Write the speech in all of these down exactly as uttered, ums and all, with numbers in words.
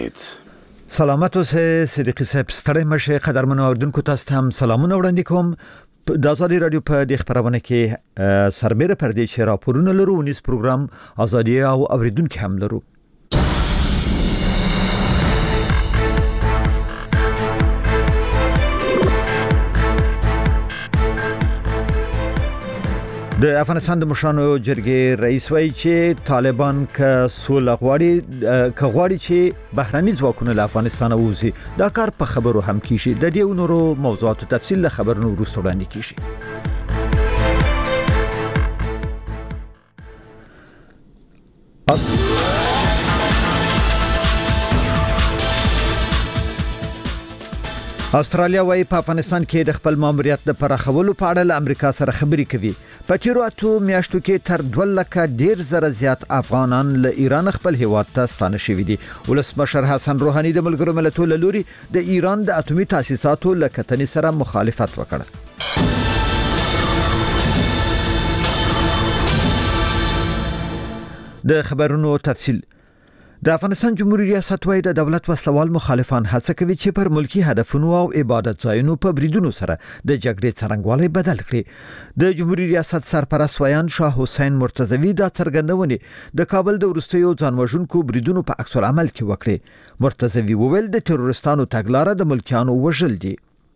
سلامت اوسه صدیقی صاحب ستړی مشه قدرمنو اوردونکو تاسو ته هم سلامونه وړاندې کوم د ازادي رادیو په د خبرونه کې سربېره پر دې چې راپورونه لرو ونیس پروګرام ازادي او اوریدونکو هم لرو. د افغانستان د مشرانو جرګې رئیس وایي چې طالبان ک سوله غواړي ک غواړي چې بهرني ځواکونه له افغانستان ووزي دا کار په خبرو هم کیږي. د دې نورو موضوعاتو تفصیل له خبرونو وروسته وړاندې کیږي. استرالیا وايي په افغانستان کې د خپل ماموریت د پراخولو په اړه له امریکا سره خبرې کوي. په تیرو اتو میاشتو کې تر دوه لکه ډیر زره زیات افغانان له ایران خپل هیواد ته ستانه شوي دي. ولسمشر حسن روحاني د ملګرو ملتونو لوري د ایران د اتومي تاسیساتو له کتنې سره مخالفت وکړ. د خبرونو تفصیل. د افغانستان جمهوریت ریاست وايي د دولت وسلوال مخالفان هڅه کوي چې پر ملکی هدفونو او عبادت ځایونو په بریدونو سره د جګړې څرنګوالی بدل کړي. د جمهوریت ریاست سرپرست ویان شاه حسین مرتضوی دا څرګندونه د کابل د ورستیو ځانوژونکو بریدونو په عکس العمل کې وکړي. مرتضوی وویل د تروریستانو تګلارې د ملکیانو وژل دي.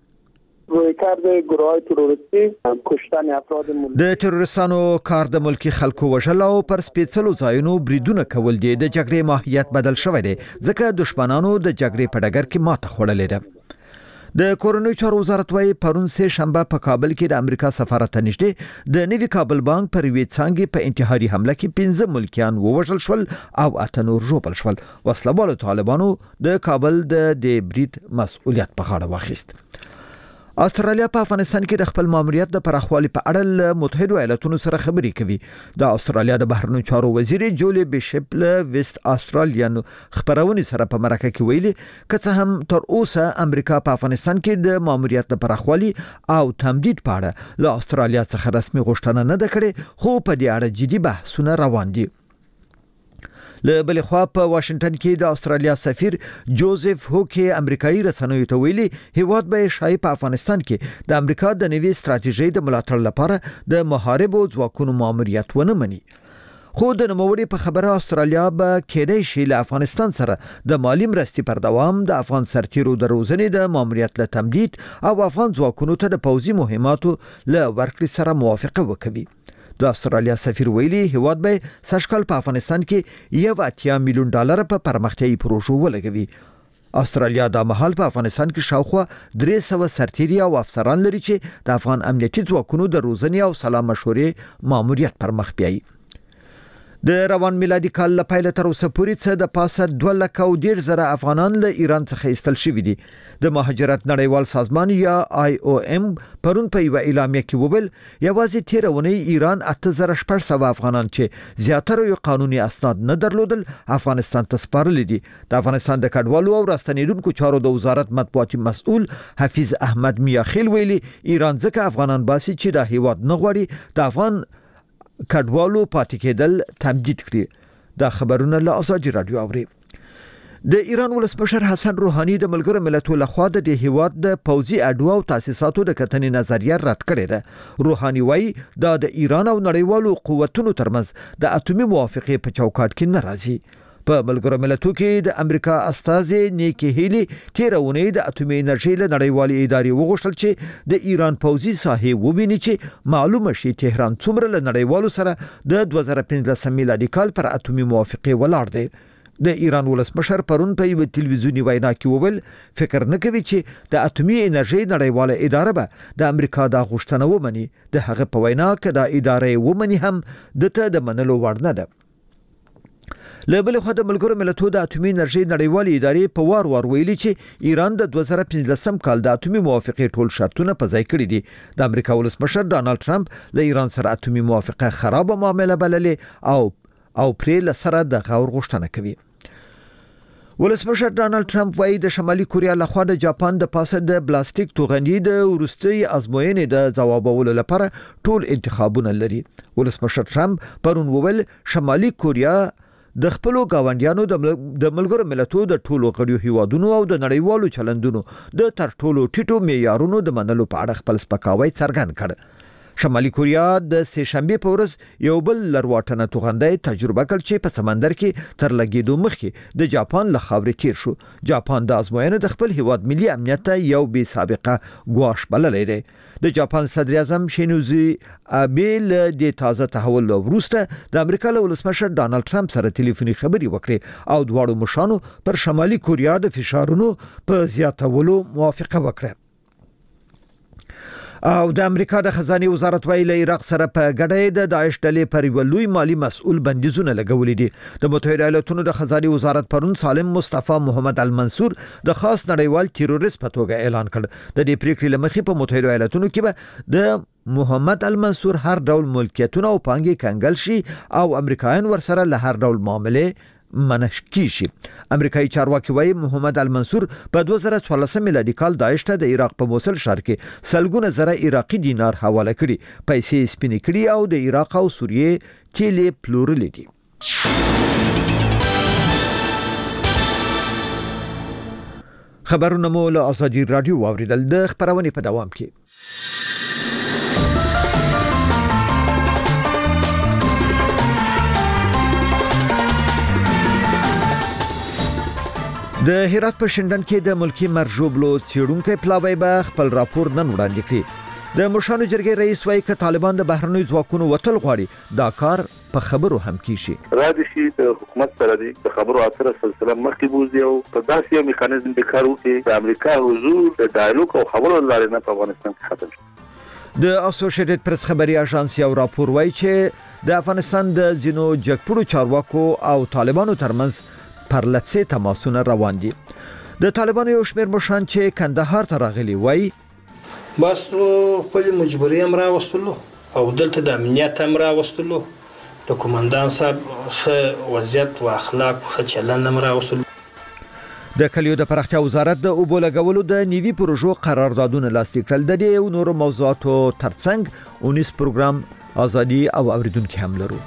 کار د ګروای تروریستي کشتن افراد ملکی د تروریستانو کار د ملکی خلکو وژل او پر سپېڅلو ځایونو بریدونه کول دي. د جګړې ماهیت بدل شوی دی ځکه دشمنانو د جګړې په ډګر کې ماته خوړلې ده. د کورونی چارو وزارت وايي پرون سه شنبه په کابل کې د امریکا سفارت نږدې د نوي کابل بانک پر وی څنګه په انتحاري حمله کې پنځه ملکیان ووژل شول او اته نور ژوبل شول. وسلوالو طالبانو د کابل د دې برید مسؤلیت په غاړه واخیست. استرالیا په افغانستان کې د خپل ماموریت د پراخوالي په اړه له متحده ایالاتونو سره خبرې کوي. د استرالیا د بهرنیو چارو وزیر جولي بیشپ له ویست استرالیان خبرونه سره په مرکه کې ویلي که هم تر اوسه امریکا په افغانستان کې د ماموریت د پراخوالي او تمدید په اړه له استرالیا څخه رسمي غوښتنه نه ده کړې، خو په دې اړه جدي بحثونه روان دي. له بل خوا په واشنگټن کې د استرالیا سفیر جوزف هوکي امریکایي رسنیو ته ویلي هیواد به شای په افغانستان کې د امریکا د نوي ستراتیژۍ د ملاتړ لپاره د محاربو ځواکونو ماموریت ونه مني. خو د نوموړي په خبره استرالیا به کېدای شي له افغانستان سره د مالی مرستې پر دوام د افغان سرتیرو د روزنې د ماموریت له تمدید او افغان ځواکونو ته د پوځي مهماتو له ورکړې سره موافقه وکړي. د استرالیا سفیر ویلي هیواد به سږکال په افغانستان کې یو اتیا میلیون ډالر په پرمختیايي پروژو ولګوي. استرالیا د مهال په افغانستان کې شاوخوا درې سوه سرتیري او افسران لري چې د افغان امنیتي ځواکونو د روزنې او سلا مشورې ماموریت پر مخ بیایي. د روان میلادي کال له پیل تر اوسه پورې څه د پاسه دوه لکه او ډیر زره افغانان له ایران څخه ایستل شوي دي. د مهاجرت نړیوال سازمان یا آی او ام پرون په یو اعلامیه کې وویل یوازې تیر ونې ایران اته زره شپږ سوه افغانان چې زیاتره یو قانوني اسناد نه درلودل افغانستان ته سپارلي دي. د افغانستان د کډوالو او راستنیدونکو چارو د وزارت مطبوعاتي مسؤل حفیظ احمد میاخیل ویلي ایران ځکه افغانان باسي چې د هیواد نه غواړي د افغان کډوالو پاتې کېدل تمدید کړي. دا خبرونه له ازادي رادیو اوري. د ایران ولسمشر حسن روحاني د ملګرو ملتونو لخوا د هیواد د پوځي اډو او تاسیساتو د کتنې نظریه رد کړې ده. روحاني وایي دا د ایران او نړیوالو قوتونو ترمنځ د اتومي موافقې په چوکاټ کې نه راځي. په ملګرو ملتونو کې د امریکا استازي نیکی هیلی تیرونه د اتومي انرژي له نړیوالې ادارې وغوښتل چې د ایران پوځي ساحې وبیني چې معلومه شي تهران څومره له نړیوالو سره د دوه زره پنځلسم میلادي کال پر اتومي موافقې ولاړ دی. د ایران ولسمشر پرون په یو تلویزیونی وینا کې وویل فکر نه کوي چې د اتومي انرژي نړیواله اداره به د امریکا د غوښتنه ومني. د هغه په وینا کې د ادارې ومني هم دته د منلو وړ نه ده. له بل خوا د ملګرو ملتونو د اتومي انرژي نړیوالې ادارې په وار وار ویلي چې ایران د دوه زره پنځلسم کال د اتومي موافقې ټول شرطونه په ځای کړي دي. د امریکا ولسمشر ډانلډ ټرمپ له ایران سره اتومي موافقه خرابه معامله بللې او او پرې له سره د غور غوښتنه کوي. ولسمشر ډانلډ ټرمپ وايي د شمالي کوریا لخوا د جاپان د پاسه د پلاستیک توغندي د ورستي ازموینې د ځوابولو لپاره ټول انتخابونه لري. ولسمشر ټرمپ پرون وویل شمالي کوریا د خپل گاونډیانو د ملګرو ملتونو د ټولو غړیو هیوادونو او د نړیوالو چلندونو د تر ټولو ټیټو معیارونو د منلو په اړه خپل سپکاوی څرګند کړ. شمالي کوریا د سه شنبه په ورځ یو بل لرواټنه توغندۍ تجربه کړ چې په سمندر کې تر لګیدو مخکې د جاپان له خاورې تیر شو. جاپان د ازموینې د خپل هیواد ملي امنیت ته یو بې سابقه ګواښ بللی دی. د جاپان صدر اعظم شینوزو آبه له د تازه تحول وروسته د امریکا له ولسمشر ډانلډ ټرمپ سره ټلیفوني خبرې وکړې او دواړو مشرانو پر شمالي کوریا د فشارونو په زیاتولو موافقه وکړه. او د امریکا د خزانه وزارت ویلي عراق سره په ګډه د داعش ډلې پر یو لوی مالی مسؤل بندیزونه لګولې دي. د متحده ایالاتونو د خزانه وزارت پرون سالم مصطفی محمد المنصور د خاص نړیوال تروریست په توګه اعلان کړ. د دې پریکړې لمخې په متحده ایالاتونو کې به د محمد المنصور هر ډول ملکیتونه او پانګې کنګل شي او امریکایان ورسره له هر ډول معاملې منش کیشي. امریکایي چارواکي وايي محمد المنصور په دوه زره څوارلس میلادي کال داعش ته د عراق په موصل ښار کې سلګونه زره عراقي دینار حواله کړي، پیسې سپینې کړي او د عراق او سوریې تیلې پلورلې دي. خبرونه مو له ازادي رادیو واوریدل. د خبرونه په دوام کې د هرات په شندن کې د ملکی مرجوبلو څېړونکو پلاوی به خپل راپور نن وړاندې کړي. د مشرانو جرګې رئیس وايي چې طالبان د بهرنیو ځواکونو وټل غواړي دا کار په خبرو هم کیږي. را دي شي د حکومت سره د خبرو اترو سلسله مخکې بوزي او په داسې یو میکانیزم د کار وکړي د امریکا حضور د ډایالوګ او خبرو لارې نه په افغانستان کې ختم شي. د اسوسییټډ پریس خبري اژانس یو راپور وايي چې د افغانستان د زینو جګپړو چارواکو او طالبانو ترمنځ پر لپسې تماسونه روان دي. د طالبانو یو شمېر مشران چې کندهار ته راغلي وای بس خپل مجبوري هم راوستلو او دلته د امنیت هم راوستلو، د کمانډان صاحب څه وضعیت او اخلاق څه چلند هم راوستلو. د کلیو د پراختیا وزارت د اوبو لګولو د نیوي پروژو قراردادونه لاسلیک کړل. د دې نورو موضوعاتو ترڅنګ اونیس پروګرام ازادي او اوریدونکو هم لرو.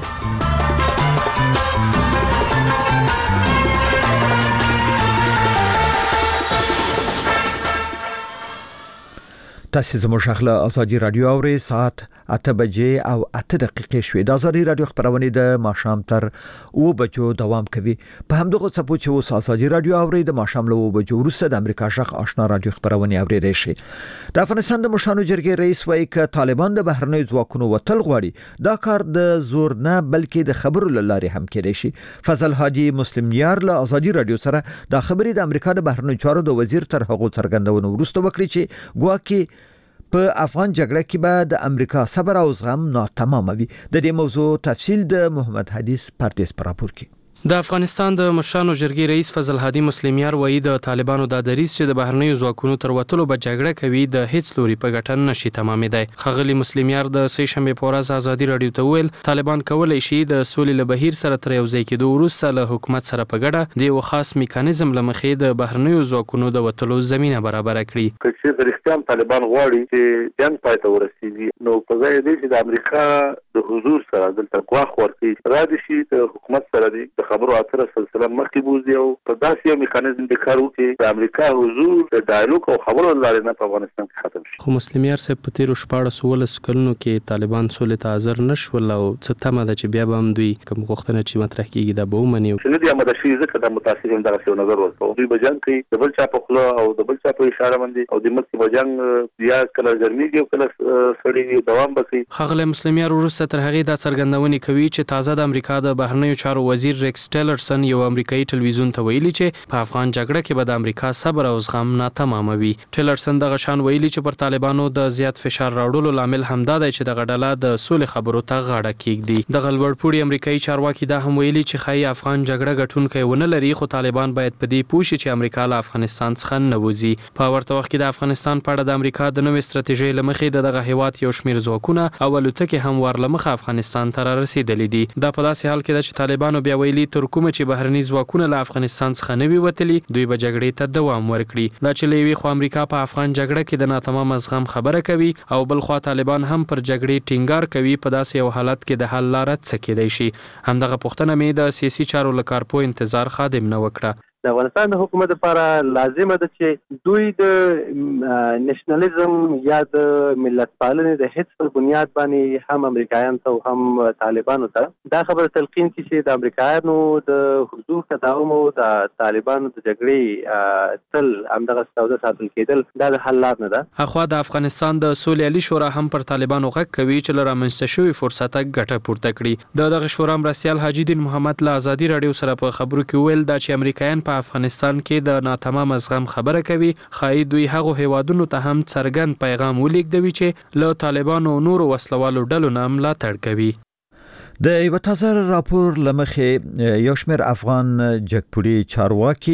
تاسو زموږ خپل ازادي رادیو اوري ساعت اته بجې او اته دقیقې شوې. د ازادي رادیو خبرونه د ماښام تر او بجو دوام کوي. په همدغه څپو چې اوس ازادي رادیو اوري د ماښام له او بجو وروسته د امریکا شخ آشنا رادیو خبرونه اوري شي. د افغانستان د مشرانو جرګې رئیس وايي چې طالبان د بهرنیو ځواکونو وټل غواړي دا کار د زور نه بلکې د خبرو لارې هم کېدای شي. فضل هادي مسلم یار له ازادي رادیو سره د خبرې د امریکا د بهرنیو چارو د وزیر تر هغه څرګندونه وروسته وکړي چې ګواکې په افغان جګړه کې به د امریکا صبر او زغم ناتمام وي. د دې موضوع تفصیل د محمد حدیث پردیس پر راپور کې. د افغانستان د مشرانو جرګې رئیس فضل هادي مسلمیار وایي د طالبانو د دریس چې د بهرنیو ځواکونو تر وټلو به جګړه کوي د هیڅ لوري په ګټه نشي تمامېدای. خغلی مسلمیار د سه شنبه په ورځ ازادي رادیو ته ویل طالبان کولای شي د سولې له بهیر سره تر یو ځای کېدو وروسته له حکومت سره په ګډه د یو خاص میکانیزم لمخې د بهرنیو ځواکونو د وټلو زمينه برابر کړي. چې رښتیا طالبان غواړي چې جنگ پای ته ورسیږي نو په ځای دی چې د امریکا د حضور سره دلته غواخ ورکړي را دي شي د حکومت سره د خبرو اترو سلسله مخکې بوزي او په داسې یو میکانیزم د کار وکړي د امریکا حضور د ډایالوګ او خبرو لارې نه په افغانستان کې ختم شي. خو مسلمیار صاحب په تیرو شپاړس ولس کلونو کې طالبان سولې ته حاضر نشول او څه تمه ده چې بیا به هم دوی کوم غوښتنه چې مطرح کیږي دا به ومني. چې دوی اماده شي ځکه د متاثرین دغه څه نظر ورکوي دوی به جنګ کوي د بل چا په خله او د بل چا په اشاره باندې او د ملک په جنګ بیا کله ګرميږي او کله سړی دوام وکړي. خغلی مسلمیار وروسته تر هغه د څرګندونې کوي چې تازه د امریکا د بهرنیو چارو وزیر ریکس ټیلرسن یو امریکایي ټلویزیون ته ویلي چې په افغان جګړه کې به د امریکا صبر او زغم ناتمام وي. ټیلرسن دغه شان ویلي چې پر طالبانو د زیات فشار راوړلو لامل همدا دی چې د غډاله د سولې خبرو ته غاړه کېږدي. د غلوړپوړي امریکایي چارواکي دا هم ویلي چې خای افغان جګړه ګټونکي ونه لري خو طالبان باید په دې پوه شي چې امریکا له افغانستان څخه نه وځي. په ورته وخت کې د افغانستان په اړه د امریکا د نوې ستراتیژۍ لمخې دغه هیواد یو شمیر ځواکونه او الوتکې هم ورلمخه افغانستان ته رسیدلې دي. دا په داسې حال کې ده چې طالبانو بیا ویلي تر کومه چې بهرني ځواکونه له افغانستان څخه نه وي وتلي دوی به جګړې ته دوام ورکړي. دا چې له یوې خوا امریکا په افغان جګړه کې د ناتمام زغم خبره کوي او بل خوا طالبان هم پر جګړې ټینګار کوي، په داسې یو حالت کې د حل لاره څه کېدای شي؟ همدغه پوښتنه مې د سیاسي چارو له کارپو انتظار خادم نه وکړه. د افغانستان د حکومت لپاره لازمه ده چې دوی د نېشنلزم یا د ملت پالنې د هیڅ په بنیاد باندې هم امریکایانو ته هم طالبانو ته دا خبره تلقین کړي چې د امریکایانو د حضور تداوم او د طالبانو د جګړې تل همدغه سوده ساتل کېدل دا د حل لار نه ده. اخوا د افغانستان د سولې علي شورا هم پر طالبانو غږ کوي چې له رامنځته شوي فرصته ګټه پورته کړي. د دغه شورا مرستیال حاجي دین محمد له ازادي راډیو سره په خبرو کې ویل دا چې امریکایان په افغانستان کې د ناتمام زغم خبره کوي، خای دوی هغه هیوادونو ته هم څرګند پیغام ولیږدوي چې له طالبانو نورو وسلوالو ډلو نه ملاتړ کوي. د یو تازه راپور لمخې یو شمېر افغان جګپوړي چارواکي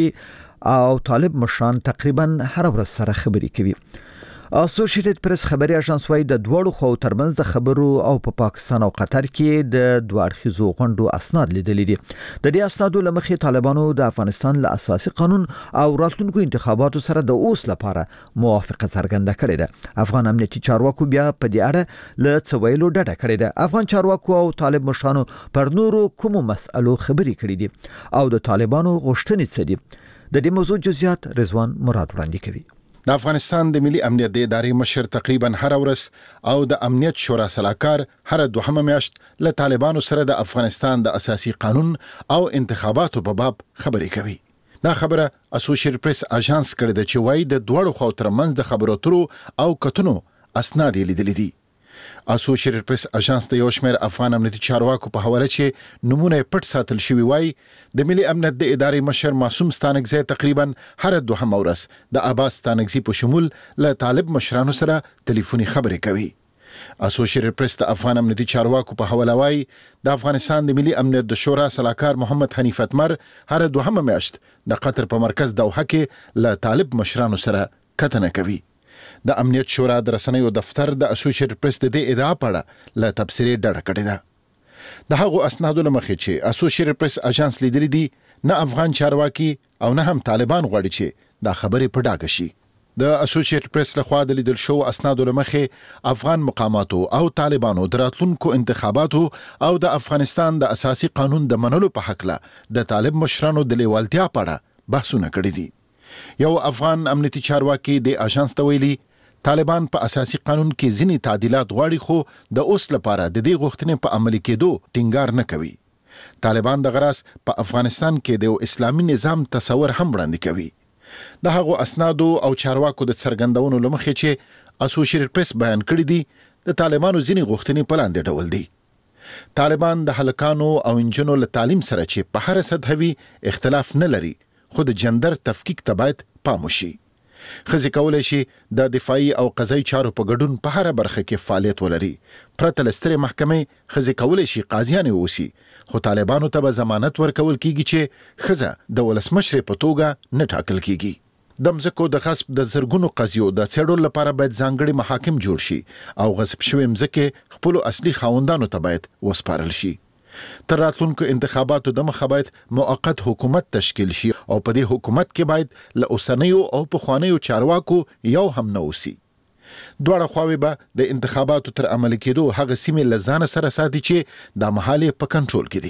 او طالب مشران تقریبا هر ورځ سره خبرې کوي. اسوسییټډ پریس خبري اژانس وايي د دوړو خو ترمنځ د خبرو او په پا پاکستان او قطر کې د دوه اړخیزو غونډو اسناد لیدل دي. د دې اسنادو لمخې طالبانو د افغانستان له اساسي قانون او راتلونکو انتخاباتو سره د اوس لپاره موافقه څرګنده کړې ده. افغان امنیتي چارواکو بیا په دې اړه له څویلو ډډه کړې ده. افغان چارواکو او طالب مشرانو پر نورو کومو مسألو خبرې کړې دي او د طالبانو غوښتنې څه دي؟ د دې موضوع جزئیات رضوان مراد وړاندې کوي. د افغانستان د ملي امنیت د ادارې مشر تقریبا هر ورځ او د امنیت شورا سلاکار هر دوهمه میاشت له طالبانو سره د افغانستان د اساسي قانون او انتخاباتو په باب خبرې کوي. دا خبره اسوسییټډ پریس اژانس کړې ده چې وايي د دوړو خو ترمنځ د خبرو اترو او کتنو اسناد لیدلې دي. اسوسییټډ پریس اژانس د یو شمېر افغان امنیتي چارواکو په حواله چې نمونه پټ ساتل شوی وای د ملي امنیت د ادارې مشر معصوم ستانکزی تقریبا هر دوه ورځ د عباس ستانکزی په شمول له طالب مشرانو سره ټلیفوني خبرې کوي. اسوسییټډ پریس د افغان امنیتي چارواکو په حواله وای د افغانستان د ملي امنیت د شورا سلاکار محمد حنیف اتمر هر دوه میاشت د قطر په مرکز دوحه کې له طالب مشرانو سره کتنه کوي. د امنیت شورا د رسنیو دفتر د اسوسییټډ پریس د دې ادعا په اړه له تبصرې ډډه کړې ده. د هغو اسنادو لمخې چې اسوسییټډ پریس اژانس لیدلې دي نه افغان چارواکي او نه هم طالبان غواړي چې دا خبرې په ډاګه شي. د اسوسییټډ پریس لخوا د لیدل شو اسنادو لمخې افغان مقاماتو او طالبانو د راتلونکو انتخاباتو او د افغانستان د اساسي قانون د منلو په حق له د طالب مشرانو د لیوالتیا په اړه بحثونه کړي دي. یو افغان امنیتي چارواکي د اژانس ته ویلي طالبان په اساسي قانون کې ځینې تعدیلات غواړي خو د اوس لپاره د دې غوښتنې په عملي کېدو ټینګار نه کوي. طالبان د غراس په افغانستان کې د اسلامي نظام تصور هم وړاندې کوي. د هغو اسنادو او چارواکو د څرګندونو لمخې چې اسوسییټډ پریس بیان کړی دي د طالبانو ځینې غوښتنې په لاندې ډول دي. طالبان د هلکانو او انجونو له تعلیم سره چې په هر سطح وي اختلاف نه لري خو د جندر تفکیک ته باید پام وشي. ښځې کولی شي د دفاعي او قضایي چارو په ګډون په هره برخه کې فعالیت ولري. پرته له سترې محکمې ښځې کولی شي قاضیانې واوسي خو طالبانو ته به ضمانت ورکول کیږي چې ښځه د ولسمشرې په توګه نه ټاکل کیږي. د مځکو د غصب د زرګونو قضیو د څېړلو لپاره باید ځانګړي محاکم جوړ شي او غصب شوې مځکې خپلو اصلي خاوندانو ته باید وسپارل شي. تر راتلونکو انتخاباتو د مخه باید موقت حکومت تشکیل شي او په دې حکومت کې باید له اوسنیو او پخوانیو چارواکو یو هم نه اوسي. دواړه خواوې به د انتخاباتو تر عملي کېدو هغه سیمې له ځانه سره ساتي چې د مهال په کنټرول کې دي.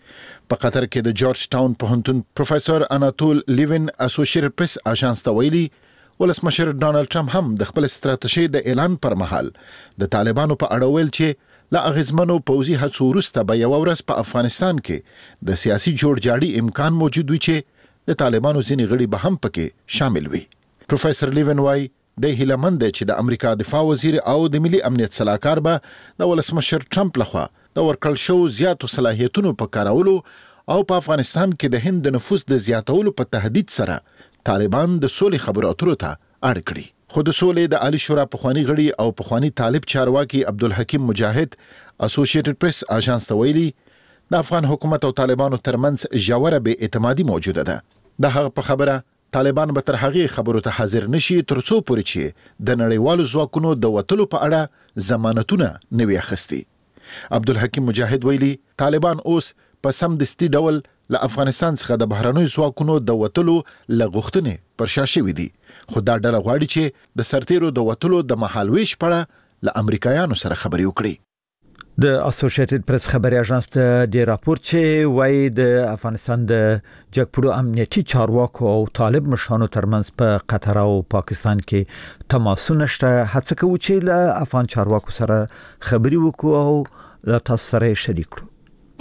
په قطر کې د جورج ټاون پوهنتون پروفیسور اناتول لیوین اسوسییټډ پریس اژانس ته ویلي ولسمشر ډانلډ ټرمپ هم د خپل ستراتیژۍ د اعلان پر مهال د طالبانو په اړه ویل چې لا اغیزمنو پوځي هڅو وروسته به یو ورځ په افغانستان کې د سیاسي جوړجاړي امکان موجود وي چې د طالبانو ځینې غړي به هم پکې شامل وي. پروفیسور لیوین وايي د هیلمند چې د امریکا دفاع وزیر او د ملي امنیت سلاکار به د ولسمشر ټرمپ لخوا د ورکړل شو زیاتو صلاحیتونو په کارولو او په افغانستان کې د هند د نفوذ د زیاتولو په تهدید سره طالبان د سولې خبرو اترو ته اړ کړي. خو د سولې د عالی شورا پخوانی غړي او پخوانی طالب چارواکي عبدالحکیم مجاهد اسوسییټډ پریس اژانس ته ویلي د افغان حکومت او طالبانو ترمنځ ژوره بې اعتمادي موجوده ده. د هغه په خبره طالبان به تر هغې خبرو ته حاضر نشي تر څو پورې چې د نړیوالو ځواکونو د وتلو په اړه ضمانتونه نه وي اخیستي. عبدالحکیم مجاهد ویلي طالبان اوس په سمدستي ډول له افغانستان څخه د بهرنیو ځواکونو د وټلو لغښتنې پر شا شوې دي خو دا ډله غواړي چې د سرتیرو د وټلو د مهالويش پړه له امریکایانو سره خبرې وکړي. د اسوسییټډ پریس خبري اژانس ته د راپور چې وایي د افغانستان د جګپړو امنیتي چارواکو او طالب مشرانو ترمنځ په قطر او پاکستان کې تماسونه شته. هڅه کوي چې له افغان چارواکو سره خبري وکړو او له تاسو سره شریک کړو.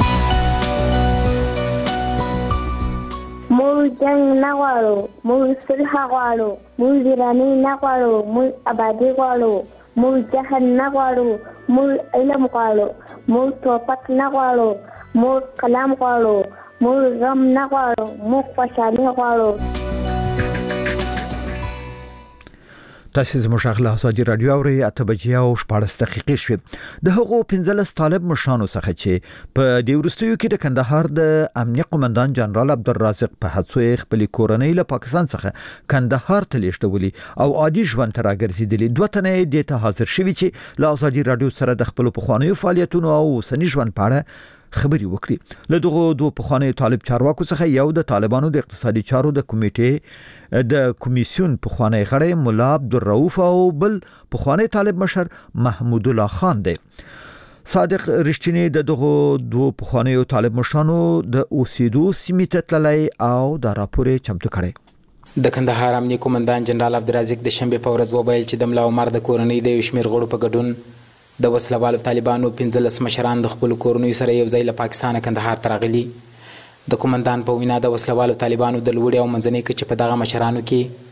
موږ جنگ نه غواړو، موږ صلح غواړو، موږ ویراني نه غواړو، موږ آبادي غواړو، موږ جهل نه غواړو، موږ علم غواړو، موږ توپک نه غواړو، موږ کلام غواړو، موږ غم نه غواړو، موږ خوشحالي غواړو. تاسو زموږ غلا ازادي رادیو اوري اته بجې او شپږ دقیقې شوې. د هغو پنځلس طالب مشرانو څخه چې په دې ورستیو کې د کندهار د امنیه قومندان جنرال عبدالرازق په هڅو خپل کورنۍ له پاکستان څخه کندهار ته لیږدولي او عادي ژوند ته راګرځېدلي. دوه تنه د ته حاضر شوي چې له ازادي رادیو سره د خپل پخوانیو فعالیتونو او سنی ژوند په اړه خبري وکړي. له دغه دوه پخوانیو طالب چارواکو څخه یو د طالبانو د اقتصادي چارو د کمیټې د کمیسیون پخوانی غړی مولا عبدالرؤف او بل پخوانی طالب مشر محمود الله خان دی. صادق رښتینی د دغه دوه پخوانیو طالب مشرانو د اوسېدو سیمې ته تللی او د راپور چمتو کړی. د کندهار امنیه قومندان جنرال عبدالرازق د شنبه په ورځ وویل چې د ملا عمر د کورنۍ د یو شمېر غړو په ګډون د وسلوالو طالبانو پنځلس مشران د خپل کورنۍ سره یو ځای له پاکستان کندهار ته راغلي. د قومندان په وینا د وسلوالو طالبانو د لوړې او منځنۍ کچې په دغه مشرانو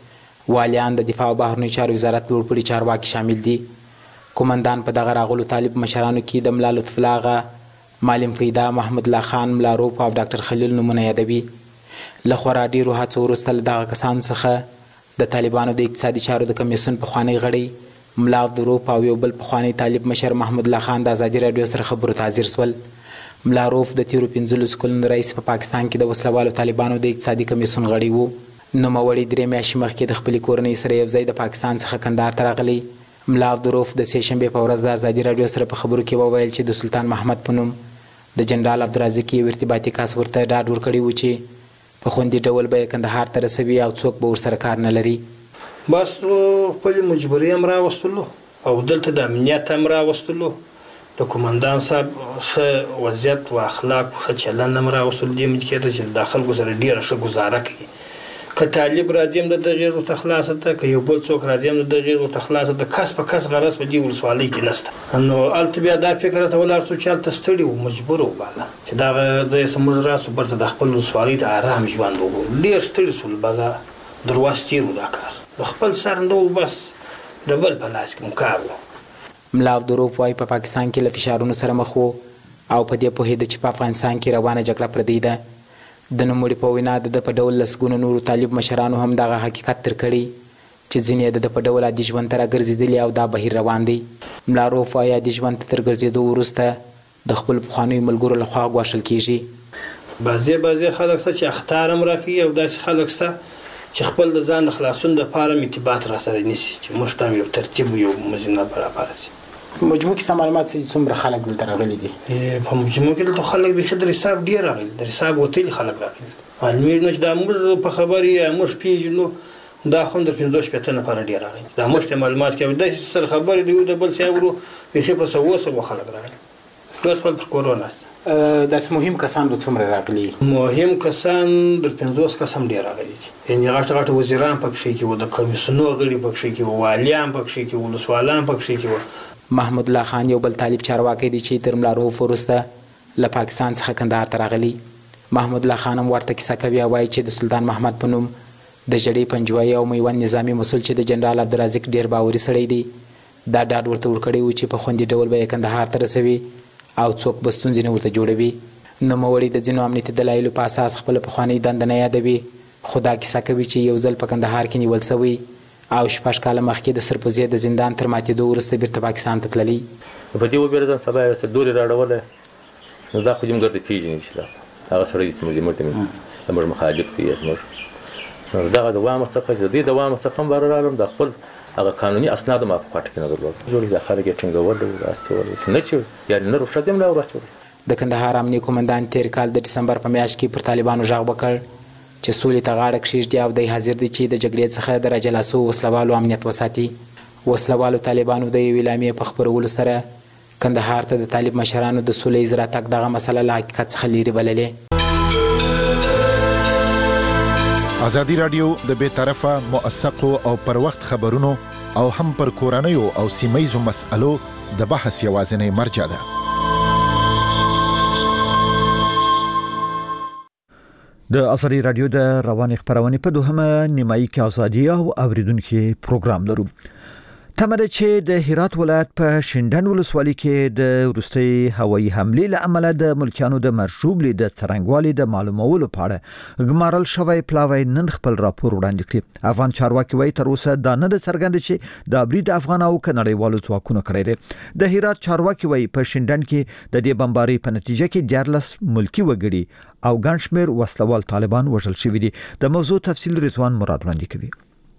کې والیان د دفاع او بهرنیو چارو وزارت لوړپوړي چارواکي شامل دي. قومندان په دغه راغلو طالب مشرانو کې د ملا لطف الله آغا، معلم فیدا، محمد الله خان، ملا روپ او ډاکټر خلیل نومونه یادوي. له خورا ډیرو هڅو وروسته له دغه کسانو څخه د طالبانو د اقتصادي چارو د کمیسیون پخوانی غړی ملا عبدالروف او یو بل پخوانی طالب مشر محمود الله خان د ازادي رادیو سره خبرو ته حاضر سول. ملا روف د تیرو پنځلسو کلونو رئیس په پاکستان کې د وسلوالو طالبانو د اقتصادي کمیسیون غړی وو. نوموړی درې میاشتې مخکې د خپلې کورنۍ سره یو ځای د پاکستان څخه کندهار ته راغلی. ملا عبدالروف د سې شنبې په ورځ د ازادي رادیو سره په خبرو کې وویل چې د سلطان محمد په نوم د جنرال عبدالرازق یو ارتباطي کس ورته ډاډ ورکړی و چې په خوندي ډول به کندهار ته رسوي او څوک به ورسره کار نه لري. بس خپلې مجبوري هم راوستلو او دلته د امنیت هم راوستلو، د قومندان صاحب ښه وضعیت و اخلاق ښه چلند هم راوستلو. دې ممکن ده چې د خلکو سره ډېره ښه ګزاره کوي. که طالب راځي هم د دغې ورته خلاصه ده، که یو بل څوک راځي هم د دغې ورته خلاصه ده. کس په کس غرض په دې ولسوالۍ کې نشته. نو هلته بیا دا فکر راته ولاړ شو چې هلته ستړي وو، مجبور وو باله چې دغه ځای څخه موږ راسو بېرته د خپل ولسوالۍ ته ارام ژوند وکړو. ډېر ستړي شول، بله درواز تېر وو دا کار. د خپل سر نه وو، بس د بل په لاس کې مو کار وو. ملا عبدالروف وایي په پاکستان کې له فشارونو سره مخ وو او په دې پوهېده چې په افغانستان کې روانه جګړه پردۍ ده. د نوموړي په وینا د ده په ډول لسګونو نورو طالب مشرانو هم دغه حقیقت تر کړي چې ځینې یې د ده په ډول عادي ژوند ته راګرځېدلي او دا بهیر روان دی. ملا عروف وایي عادي ژوند ته تر ګرځېدو وروسته د خپلو پخوانیو ملګرو لخوا ګواښل کېږي. بعضې بعضې خلک شته چې اخطار هم راکوي او داسې خلک شته چې خپل د ځان د خلاصون دپاره ارتباط راسره نیسي چې موږ ته هم یو ترتیب یو مزینه برابره شي. مجموع کې څه معلومات چې څومره خلک دلته راغلي دي؟ په مجموع کې دلته خلک بیخي د حساب ډېر راغلي، د حساب وتلي خلک راغلي. معلومېږي نو چې دا موږ په خبرې یا موږ پېژنو دا خو د پنځه شپېته نفره ډېر راغلي. دا موږ ته معلومات کوي داسې سره خبرې د یو د بل سیاب ورو بیخي په سوو سوو خلک راغلي. ټول خپل پر کورونه ناسته. داسې مهم کسان به څومره راغلي؟ مهم کسان د پنځوس کس هم ډېر راغلي دي. یعنې غټ غټ وزیران پکښې کې وو، د کمیسیونو غړي پکښې کې وو، والیان پکښې کې وو، ولسوالان پکښې کې وو. محمود الله خان یو بل طالب چارواکی دی چې تر ملا عروف وروسته له پاکستان څخه کندهار ته راغلی. محمود الله خان هم ورته کیسه کوي او وایي چې د سلطان محمد په نوم د ژړۍ پنجوایي او میوند نظامي مسؤل چې د جنرال عبدالرازق ډېر باوري سړی دی، دا ډاډ ورته ورکړی و چې په خوندي ډول به یې کندهار ته رسوي او څوک به ستونزې نه ورته جوړوي. نوموړي د ځینو امنیتي دلایلو په اساس خپله پخوانۍ دنده نه یادوي، خو دا کیسه کوي چې یو ځل په کندهار کې نیول سوی او شپږ کاله مخکې د سرپوزې د زندان تر ماتېدو وروسته بیرته پاکستان ته تللی. په دې وبېرېدم سبا یې ورته ډولې راړولی، نو دا خو دې ګرده پېژني چې دا هغه سړی دی چې موږ موږ ته زموږ مخالف دی. زموږ نو دغه دوام څخه چې د دې دوام څخه هم بهر رالم، د خپل هغه قانوني اسناد ما په کوټه کې نه درلودل. جوړې دا خلک یې ټینګول، داسې ول نه چې یعنې نه رخصت هم نه ور اچول. د کندهار امنیه قومندان تیر کال د ډسمبر په میاشت کې پر طالبانو غږ وکړ چې سولې ته غاړه کښېږدي او دی حاضر دی چې د جګړې څخه د راجلا سوو وسلوالو امنیت وساتي. وسلوالو طالبانو د یوې اعلامیې په خپرولو سره کندهار ته د طالب مشرانو د سولې اجرا تګ دغه مسله له حقیقت څخه لیرې بللې. ازادي رادیو د بې طرفه موثقو او پر وخت خبرونو او هم پر کورنیو او سیمهیزو مسألو د بحث یوازینۍ مرجع ده. د ازادي رادیو د رواني خبرونه په دوهمه نیمایي کې ازادي او اوریدونکو پروګرام لرو. تمه ده چې د هرات ولایت په شینډن ولسوالۍ کې د وروستي هوایي حملې له امله د ملکیانو د مرشوب لید څرنګوالي د معلومولو په اړه ګمارل شوی پلاوی نن خپل راپور وړاندې کړی. افغان چارواکي وایي تر اوسه دا نه د څرګند چې د برید افغان او کنړیوالو ځواکونو کړی دی. د هرات چارواکي وایي په شینډن کې د دې بمبارۍ په نتیجه کې دیارلس ملکی وګړي او ګڼ شمېر وسلوال طالبان وژل شوي دي. د موضوع تفصیل رضوان مراد وړاندې کوي.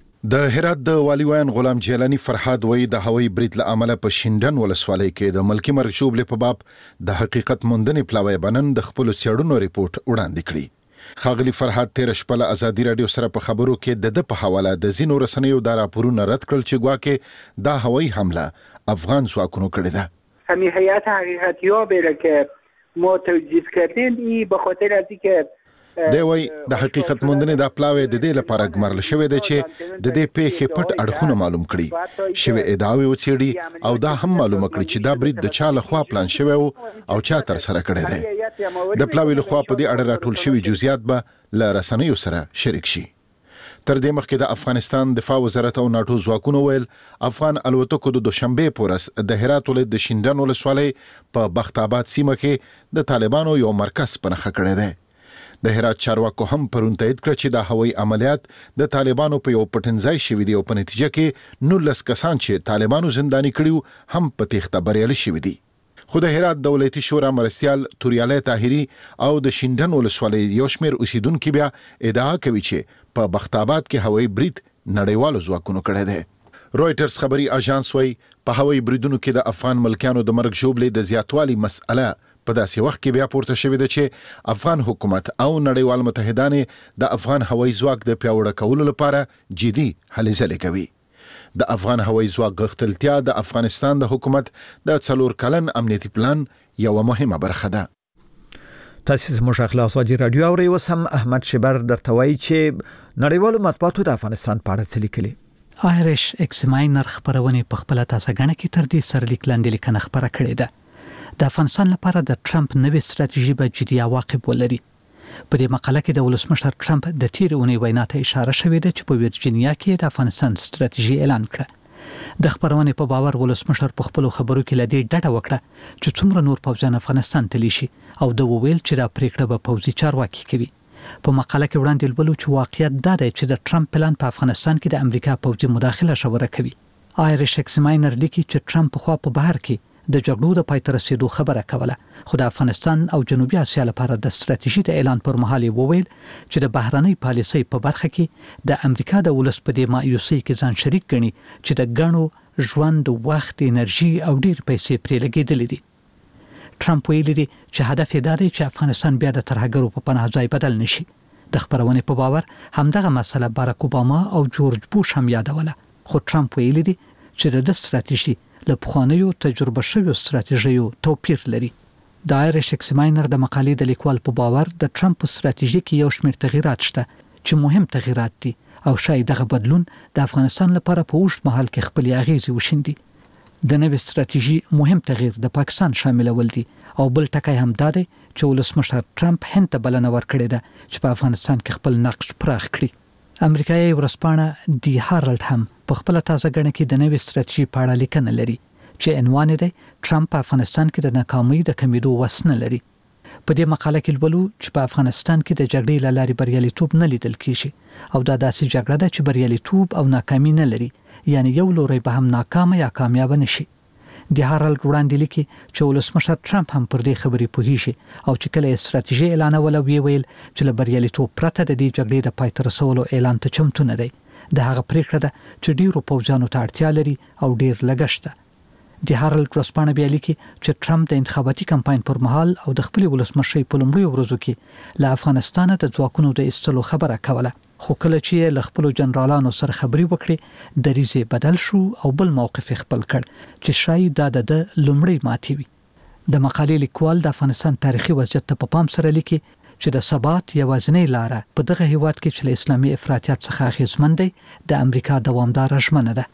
د هرات د والي وان غلام جیلانی فرحاد وایي د هوایي برید له امله په شینډن ولسوالۍ کې د ملکی مرشوب په باب د حقیقت موندنې پلاوی بنن د خپل څېړنو ریپورت وړاندې کړی. خاغلی فرحاد تیر شپه له ازادي رادیو سره په خبرو کې د د په حواله د زینو رسنیو د راپورونو رد کړل چې ګواکې دا هوایي حمله افغان ځواکونو کړې ده. همین هیئت حقیقتی‌ها بره که ما توجیه کردیم ای به خاطر از اینکه دی وای د حقیقت موندنې د پلاوی د دې لپاره ګمارل شوی دی چې د دې پیښې پټ اړخونه معلوم کړي شوی ادعاوې وڅېړي او دا هم معلومه کړي چې دا برید د چا لخوا پلان شوی او چا تر سره کړی دی. د پلاوی لخوا په دې اړه راټول شوی جزئیات به له رسنیو سره شریک شي. تر دې مخکې د افغانستان دفاع وزارت او ناټو ځواکونو ویل افغان الوتکو د دوشنبه پورس د هرات ولایت د شینډن ولسوالۍ په بخت آباد سیمه کې د طالبانو یو مرکز پنهخه کړی دی. د هرات چارواکو هم پرون تایید کړ چې دا هوایي عملیات د طالبانو په یو پټنځای شوی دی او په نتیجه کې نولس کسان چې طالبانو زنداني کړیو هم په تېښته بریالي شوي دي. خو د هرات دولتي شورا مرستیال توریالی طاهري او د شینډن ولسوالۍ یو شمېر اوسیدونکي بیا ادعا کوي چې په بخت آباد کې هوایي برید نړیوالو ځواکونو کړی دی. رويټرز خبري اژانس وايي په هوایي بریدونو کې د افغان ملکیانو د مرګ ژوبلې د زیاتوالي مسأله په داسې وخت کې بیا پورته شوې ده چې افغان حکومت او نړیوال متحدان د افغان هوایي ځواک د پیاوړه کولو لپاره جدي هلې ځلې کوي. د افغان هوایي ځواک غښتلتیا د افغانستان د حکومت د څلور کلن امنیتي پلان یو مهمه برخه ده. تاسیس مشاخله ازادي رادیو او وسم احمد شبر درته وایي چې نړیوالو مطبوعاتو د افغانستان په اړه څه لیکلي. آیرش ایکسماینر خبرونه په خپل تازه غنه کې تر دې سرلیک لاندې لیکنه خبره کړې ده. د افغانستان لپاره د ټرمپ نوې ستراتیژي به جدي عواقب ولري. په دې مقاله کې د ولسمشر ټرمپ د تیر اونۍ وینا ته اشاره شوې ده چې په ورجینیا کې د افغانستان ستراتیژي اعلان کړه. د خبرونه په باور ولسمشر په خپل خبرو کې لدی ډډه وکړه چې څومره نور پوځیان افغانستان ته لیشي او د وویل چې دا پریکړه به پوځي چارواکي کوي. په مقاله کې وړاندې لولو چې واقعیت دا دی چې د ټرمپ پلان په افغانستان کې د امریکا پوځي مداخله شوره کوي. آیرش ایکسماینر لیکي چې ټرمپ خو په بهر کې د جګړو د پای ته رسیدو خبره کوله خو د افغانستان او جنوبي اسیا لپاره د ستراتیژي د اعلان پر مهال وویل چې د بهرنۍ پالیسۍ په برخه کې د امریکا د ولس په دې مایوسۍ کې ځان شریک ګڼي چې د ګڼو ژوند وخت انرژي او ډیر پیسې پرې لګېدلې دي. ټرمپ ویلي دی چې هدف یې دا دی چې افغانستان بیا د ترهګرو په پناه ځای بدل نشي. د خبرونه په باور همدغه مسله بارک اوباما او جورج بوش هم یادوله خو ټرمپ ویلي دی چې د ستراتیژي له پخوانیو تجربه شویو ستراتیژیو توپیر لري. د آیرش ایکسماینر د مقالې د لیکوال په باور د ټرمپ ستراتیژي کې یو شمېر تغیرات شته چې مهم تغیرات دي او شاید دغه بدلون د افغانستان لپاره په اوږد مهال کې خپل اغیزې وشیندي. د نوې ستراتیژي مهم تغییر د پاکستان شاملول دي او بل ټکی هم دا دی چې ولسمشر ټرمپ هند ته بلنه ورکړې ده چې په افغانستان کې خپل نقش پراخ کړي. امریکایي ورځپاڼه دی هارالډ هم په خپل تازه غړنه کې د نوې ستراتیژي په اړه لیکنه لري چې عنوان دی ټرمپ په افغانستان کې د ناکامۍ د کمیدو وسنه لري. په دې مقاله کې لولو چې په افغانستان کې د جګړې له لارې بریالیتوب نه لیدل کیږي او دا داسې جګړه ده چې بریالیتوب او ناکامي نه لري یعنی یو لوري به هم ناکام یا کامیاب نشي. د هارالډ وړاندې لیکي چې ولسمشر ټرمپ هم پر دې خبرې پوهیږي او چې کله ستراتیژي اعلانول وی ویل چې له بریالیتوب پرته د دې جګړې د پای ته رسولو اعلان ته چمتو نه دی. د هغه پریکړه ده چې ډیرو پوځیانو ته اړتیا لري او ډیر لګښت. د هارلډ ورسپانه بیا لیکي چې ټرمپ د انتخاباتي کمپاین پر مهال او د خپل ولسمشي په لومړیو ورځو کې له افغانستان د ځواکونو د ایستلو خبره کوله، خو کله چې له خپل جنرالانو سره خبري وکړي دریزه بدل شو او بل موقف خپل کړ چې شاید دا د لومړی ماتي وي. د مقالې لیکوال د افغانستان تاریخي وضعیت په پام سره لیکي چې د ثبات یوازینۍ لاره په دغه هیواد کې چې له اسلامي افراطیت څخه اغېزمن دی د امریکا دوامداره ژمنه ده.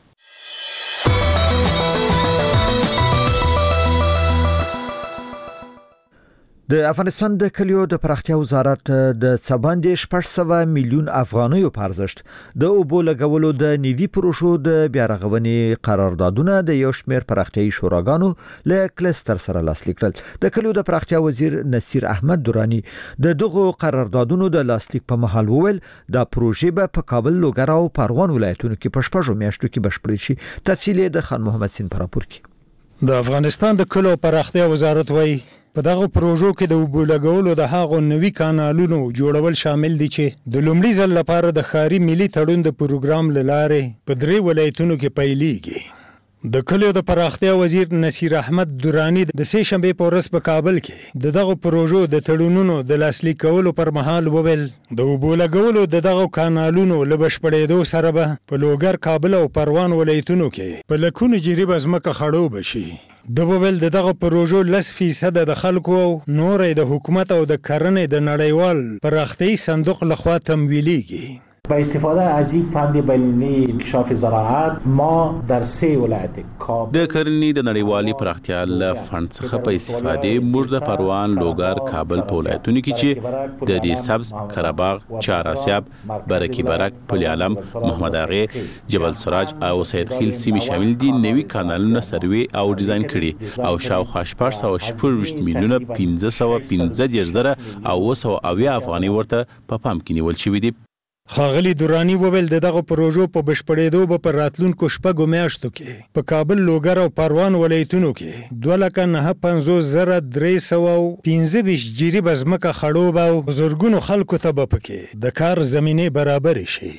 د افغانستان د کلیو د پراختیا وزارت د سباندې شپږ سوه میلیون افغانیو په ارزښت د اوبو لګولو د نیوي پروژو د بیا رغونې قراردادونه د یو شمېر پراختیایي شوراګانو له کلستر سره لاسلیک کړل. د کلیو د پراختیا وزیر نصیر احمد درانی د دغو قراردادونو د لاسلیک په مهال وویل دا پروژې به په کابل، لوګر او پروان ولایتونو کې په شپږو میاشتو کې بشپړې شي. تفصیل د خان محمد سین پر راپور کې. د افغانستان د کلیو پراختیا وزارت وایي په دغه پروژو کې د اوبو لګولو د هغو نوي کانالونو جوړول شامل دي چې د لومړي ځل لپاره د ښاري ملي تړون د پروګرام له لارې په درې ولایتونو کې پیلېږي. د کلیو د پراختیا وزیر نصیر احمد درانی د سې شنبې په ورځ په کابل کې د دغه پروژو د تړونونو د لاسلیک کولو پر مهال وویل د اوبو لګولو د دغه کانالونو له بشپړېدو سره به په لوګر، کابل او پروان ولایتونو کې په لکونو جریبه ځمکه خړوبه شي. د وویل د دغه پروژو لس فیصد د خلکو او نورې د حکومت او د کرنې د نړیوال پراختیایي صندوق لخوا تمویلیږي. با استفاده از این فند بین‌المللی انکشاف زراعت ما در سه ولایت کابل د کرنې د نړیوالي پراختیا له فند څخه په استفاده موږ د پروان، لوګر، کابل په ولایتونو کې چې د دې سبز، قره‌باغ، چهاراسیاب، برکي برک، پل علم، محمد اغه، جبل سراج او سید خیل سیمې شامل دي نوي کانالونه سروي او ډیزاین کړي او شاوخوا شپږ سوه شپږ میلیونه پنځه سوه پنځه دېرش زره او اوه سوه اویا افغانۍ ورته په پام کې نیول شوي دي. ښاغلي درانی وویل د دغه پروژو په بشپړېدو به په راتلونکو شپږو میاشتو کې په کابل، لوګر او پروان ولایتونو کې دوه لکه نهه پنځوس زره درې سوه او پنځه ویشت جریبه ځمکه خړوبه او زرګونو خلکو ته به پکې د کار زمینې برابرې شي.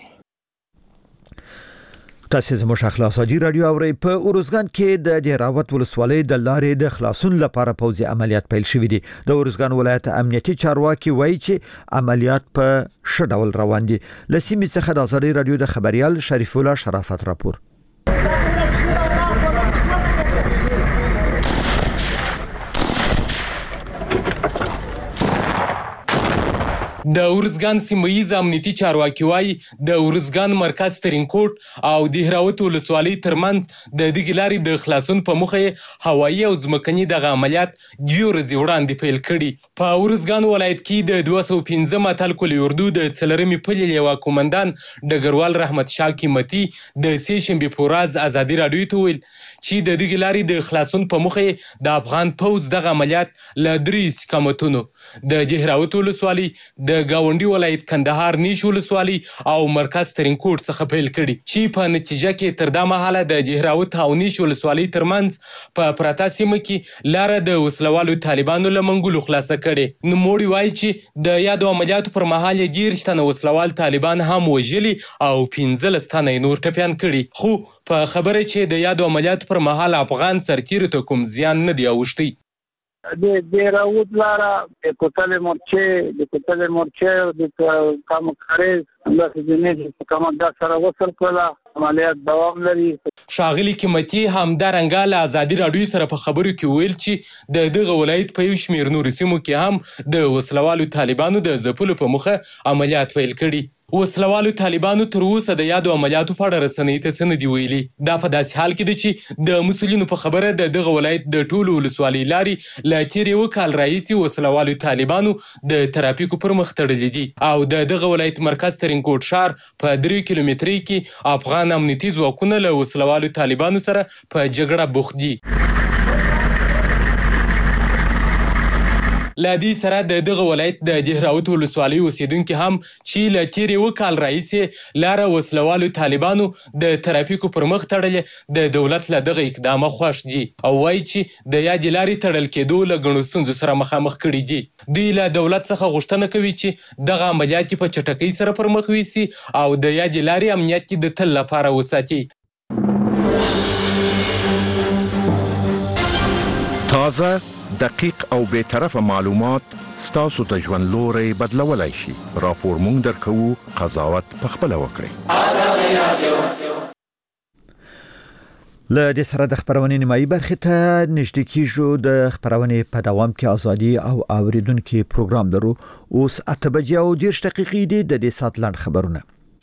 تاسو زموږ اخلاصاجي رادیو اورئ. په اورزګان کې د دهراوت ولسوالۍ د لارې د خلاصون لپاره پوځي عملیات پیل شوي دي. د اورزګان ولایت امنیتي چارواکي وایي چې عملیات په ښه ډول روان دي. له سیمې څخه د ازادي رادیو د خبريال شریف الله شرافت راپور. د اورزګان سیمه‌ییز امنیتي چارواکي وایي د اورزګان مرکز ترینکوټ او دهراوت ولسوالۍ ترمنځ د دغې لارې د خلاصون په موخه یې هوایي او ځمکني دغه عملیات دوې ورځې وړاندې پیل کړي. په اورزګان ولایت کې د دوه سوه پنځه اتل کلي اردو د څلرمې پلې لیوا کومندان ډګروال رحمت شاه قیمتي د سې شنبې په ورځ ازادي راډیو ته ویل چې د دغې لارې د خلاصون په موخه یې د افغان پوځ دغه عملیات له درې استقامتونو د دهراوت ولسوالۍ، د گاونډي ولایت کندهار نیش ولسوالۍ او مرکز ترینکوټ څخه پیل کړي چې په نتیجه کې تر دا مهاله د دهراوت او نیش ولسوالۍ ترمنځ په پراته سیمه کې لاره د وسلوالو طالبانو له منګولو خلاصه کړې. نوموړي وایي چې د یادو عملیاتو پر مهال یې دېرش تنه وسلوال طالبان هم وژلي او پنځلس تنه یې نور ټپیان کړي، خو په خبره چې د یادو عملیاتو پر مهال افغان سرتیرو ته کوم زیان نه دی اوښتی. د دهراوت لاره د کوتل مورچې د کوتل مورچې د کامکارز د جنې په کمانډا سره وصل کړه عملیات دوام لري. ښاغلي قیمتي همدارنګه له ازادي راډیو سره په خبرو کې ویل چې د دغه ولایت په یو شمېر نورو سیمو کې هم د وسلوالو طالبانو د ځپلو په موخه عملیات پیل کړي. وسلوالو طالبانو تر اوسه د یادو عملیاتو په اړه رسنیو ته څه نه دي ویلي. دا په داسې حال کې ده چې د مسؤلینو په خبره د دغه ولایت د ټولو ولسوالۍ لارې له تېر یوه کال راهیسې وسلوالو طالبانو د ترافیکو پر مخ تړلي دي او د دغه ولایت مرکز ترینکوټ ښار په درې کیلومترۍ کې افغان امنیتي ځواکونه له وسلوالو طالبانو سره په جګړه بوخت دي. له دې سره د دغه ولایت د دهراوت ولسوالۍ اوسیدونکي هم چې له تېر یوه کال راهیسې لاره وسلوالو طالبانو د ترافیکو پر مخ تړلې د دولت له دغه اقدامه خوښ دي او وایي چې د یادې لارې تړل کېدو له ګڼو ستونزو سره مخامخ کړي دي. دوی له دولت څخه غوښتنه کوي چې دغه عملیات په چټکۍ سره پر مخ یوسي او د یادې لارې امنیت د تل لپاره وساتي. تازه، دقیق او بے طرفه معلومات ستاسو ته ژوند لوري بدلولای شي. راپور مونږ درکوو، قضاوت پخپله وکړئ. آزادي رادیو. له دې سره د خبرونې نیمایي برخې ته نږدې کیږو. د خبرونې په دوام کې ازادي او اوریدونکو پروګرام لرو. اوس اته بجې او دېرش دقیقې دي. د دې سات لاند خبرونه.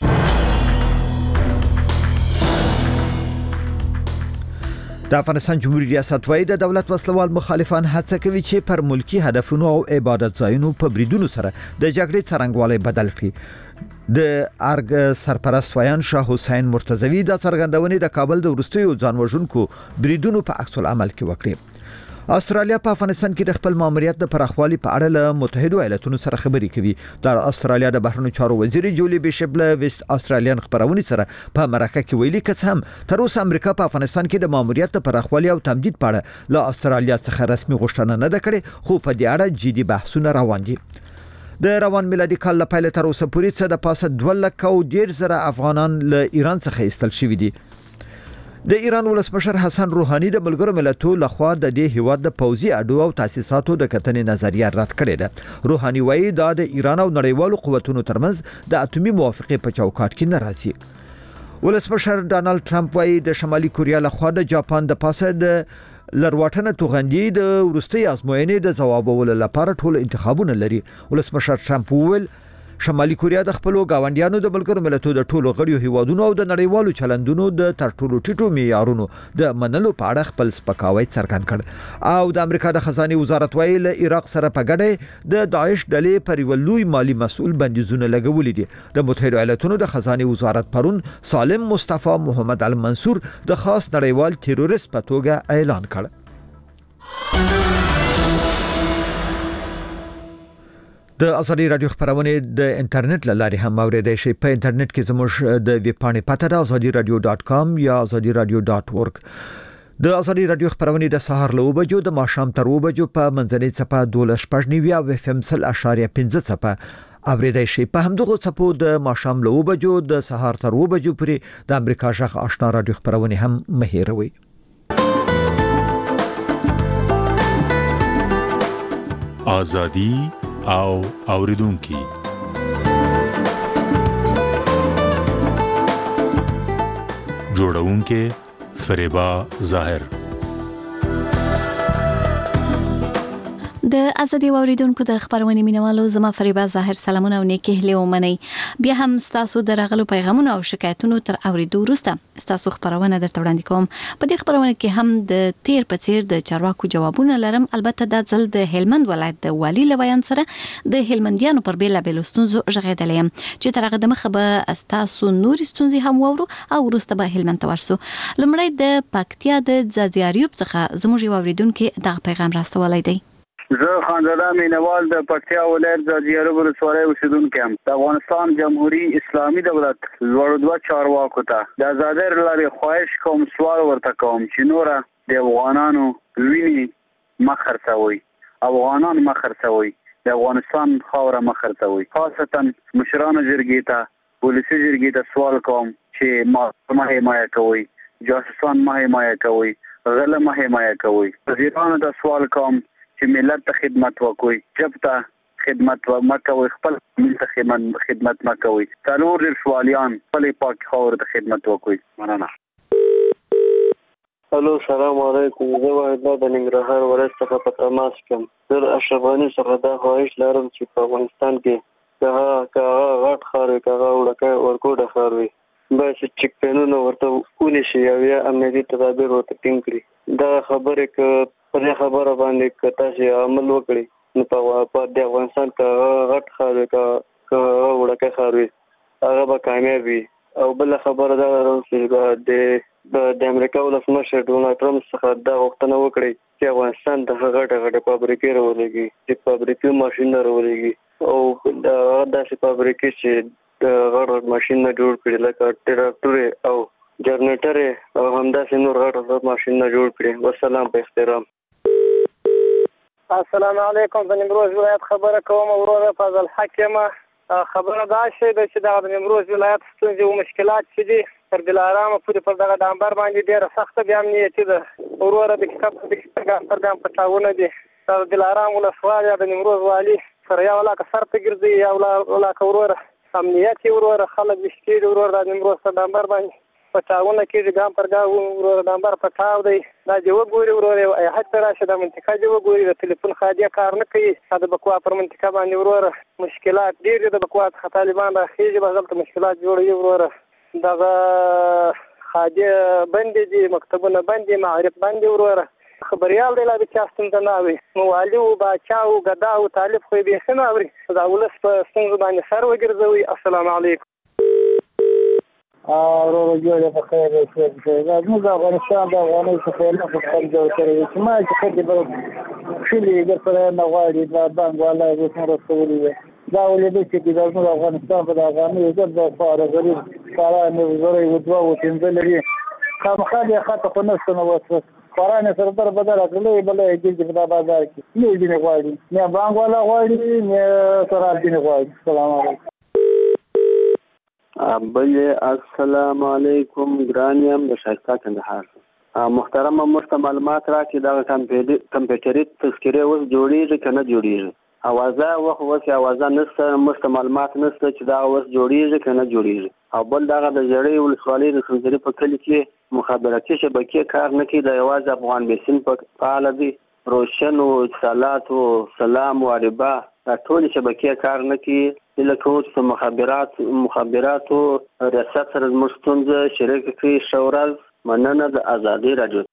د افغانستان جمهوریت ریاست وايي د دولت وسلوال مخالفان هڅه کوي چې پر ملکی هدفونو او عبادت ځایونو په بریدونو سره د جګړې څرنګوالی بدل کړي. د ارګ سرپرست ویان شاه حسین مرتضوی د څرګندونې د کابل د وروستیو ځانوژونکو بریدونو په عکس العمل کې وکړي. استرالیا په افغانستان کې د خپل ماموریت د پراخوالي په اړه له متحده ایالاتونو سره خبرې کوي. د استرالیا د بهرنیو چارو وزیر جولي بیشپ له ویسټ استرالیان خبرونې سره په مرکه کې ویلي کس هم تر اوسه امریکا په افغانستان کې د ماموریت د پراخوالي او تمدید په اړه له استرالیا څخه رسمي غوښتنه نه ده کړې، خو په دې اړه جدي بحثونه روان دي. د روان میلادي کال له پیل تر اوسه پورې څه د پاسه دوه لک او ډیر زره افغانان له ایران څخه ایستل شوي دي. د ایران ولسمشر حسن روحاني د ملګرو ملتونو لخوا د دې هیواد د پوځي اډو او تاسیساتو د کتنې نظریه رد کړې ده. روحاني وایي دا د ایران او نړیوالو قوتونو ترمنځ د اټومي موافقې په چوکاټ کې نه راځي. ولسمشر ډانلډ ټرمپ وایي د شمالي کوریا لخوا د جاپان د پاسه د لروټنه توغندي د ورستي ازموینې د جوابولو لپاره ټول انتخابونه لري. ولسمشر ټرمپ وویل شمالي کوریا د خپل گاونډیانو د ملګرو ملتونو د ټولو غړیو هیوادونو او د نړیوالو چلندونو د تر ټولو ټیټو معیارونو د منلو په اړه خپل سپکاوی څرګند کړ. او د امریکا د خزانه وزارت وایي له عراق سره په ګډه د داعش ډلې پر یو لوی مالی مسؤل بندیزونه لګولې دي. د متحده ایالاتونو د خزانه وزارت پرون سالم مصطفی محمد المنصور د خاص نړیوال تروریست په توګه اعلان کړ. د ازادي رادیو خبرونه د انټرنیټ لاري هم اوریدئ شئ. په انټرنیټ کې زموږ د ویب پاڼې پته ده azadi radio dot com یا azadi radio dot org. د ازادي رادیو خبرونه د سهار له وبجو د ماښام تر وبجو په منځنۍ چپه دولس پښنیوي او اف ام سل اشاریه پنځه چپه اوریدئ شئ. په همدغه چپو د ماښام له وبجو د سهار تر وبجو پورې د امریکا ژغ آشنا رادیو خبرونه هم مهیروي. ازادي او اوریدونکي جوړونکي فریبا ظاهر. د ازادي اوریدونکو د خبرونې مینوالو زما فریبا ظاهر سلامونه او نیکی هیله ومنئ. بیا هم تاسو درغلو پیغامونه او شکایتونو تر اوریدو وروسته تاسو خبرونه درته وړاندې کوم. په دې خبرونه کې هم د تیر په څیر د چارواکو جوابونه لرم. البته دا ځل د هلمند ولایت د والی لویان سره د هلمندیانو پر بیل بیل ستونزو ژغېدلې یم چې تر هغه د مخه به تاسو نور ستونزې هم وورو او وروسته به هلمند ته ورسو. لمړی د پکتیا د ځاځیاریوب څخه زموږ اوریدونکو دغه پیغام راستولی دی. زه خانزاده مینوال د پکتیا ولایت ځاځیاریوب ولسوالۍ اوسیدونکی یم. د افغانستان جمهوریت اسلامي دولت لوړو دوه چارواکو ته د ازادۍ لارې خواهش کوم، سوال ورته کوم چې نوره د افغانانو وینې مه خرڅوئ، افغانان مه خرڅوئ، د افغانستان خاوره مه خرڅوئ. خاصتا مشرانو جرګې ته، پولیسي جرګې ته سوال کوم چې مه حمایه کوئ، جاسوسان مه حمایه کوئ، غله مه حمایه کوئ. وزیرانو ته سوال کوم چې ملت ته خدمت وکوي، جب ته خدمت وکوي، خپل ملت ته خدمت وکوي. څلور ډیر سوالیان خپل پاک خاور ته خدمت وکوي. مننه. الو السلام علیکم. زه واحد د ننګرهار ولایت څخه په تماس کوم. زه اشرف غني څخه دا خواهش لرم چې په افغانستان کې که هغه غټ ښار وي، که هغه وړوکی ورکوټه ښار وي، باید چې چک پینونه ورته ونیسي او یا امنیتي تدابیر ورته ټینګ کړي. دغه خبرې که په دې خبره باندې که تاسې عمل وکړي نو په د افغانستان که هغه غټ ښار وي، که هغه وړوکی ښار وي، هغه به کامیاب وي. او بله خبره دا لرم چې د امریکا ولسمشر ډونالډ ټرمپ څخه دا غوښتنه وکړي چې افغانستان ته غټه غټه فابریکې راولېږي، چې فابریکې ماشینونه راولېږي او هغه داسې فابریکې چې غټ غټ ماشینونه جوړ کړي لکه ټراکټورې او جنریټرې او همداسې نور غټ غټ ماشینونه جوړ کړي. والسلام په احترام. السلام علیکم. د نیمروز ولایت خبره کوم. ورور فضل حق یم. خبره دا شی ده چې دغه د نیمروز ولایت ستونزې او مشکلات چې دي تر دلارامه پورې پر دغه ډامبر باندې ډېره سخته بې امنیتي ده. وروره دقیقه په دقیقه ګام پر ګام پټاونه دي دا د دلارام ولسوالۍ د نیمروز والي سره یا ولاکه سر ته ګرځي یا ولاکه وروره امنیت یې وروره خلک ویشتېږي وروره د نیمروز په ډامبر باندې پټاونه کېږي ګام پر ګام وروره ډامبر پټاو دی دا دې وګوري وروره حج ته راشي دا منطقه دې وګوري د تلیفون خادیه کار نه کوي د بکوا پر منطقه باندې وروره مشکلات ډېر دي د بکوا څخه طالبان راخېږي به دلته مشکلات جوړوي وروره دغه خادیه بندې دي مکتبونه بند دي معارف بند دي وروره خبريال دی لا د چا ستونزه نه اوري موالي او باچا او ګدا او طالب خو یې بیخي نه اوري دا ولس په ستونزو باندې سر وګرځوي. السلام علیکم. ورو جوړه په خیر اوسه زموږ افغانستان د افغاني څخه نه خپل جوړ کړی چې ما چې خدای به شلې د سره نه غواړي دا بانګ والا یې څنګه رسولي دا ولې د چې د زموږ افغانستان په افغاني عزت د فار غریب سره نه زوري و دوه و تنزل لري خامخا دې خاطر په نشته نو وسه قرآن سردار بدل کړلې بلې چې په بازار کې نه دي نه غواړي نه بانګ والا غواړي نه سره دي نه غواړي. السلام علیکم. بله السلام علیکم ګرانیم د شایسته کندهار محترم مرسته معلومات راکړي دا کمپیوټري تذکره اوس جوړیږي که نه جوړیږي اوازه وخت اوس اوازه نشته مرسته معلومات نشته چې دا اوس جوړیږي که نه جوړیږي او بل دغه د ژړۍ ولسوالۍ د خنځري په کلي کې مخابراتي شبکې کار نه کوي د یوازې افغان بیسین په فعاله دي روشن او اتصالات او سلام او عربا دا ټولې شبکې کار نه کوي لکه اوس په مخابرات مخابراتو ریاست سره زموږ ستونزه شریک کړي ښه ورځ مننه د ازادي راډیو.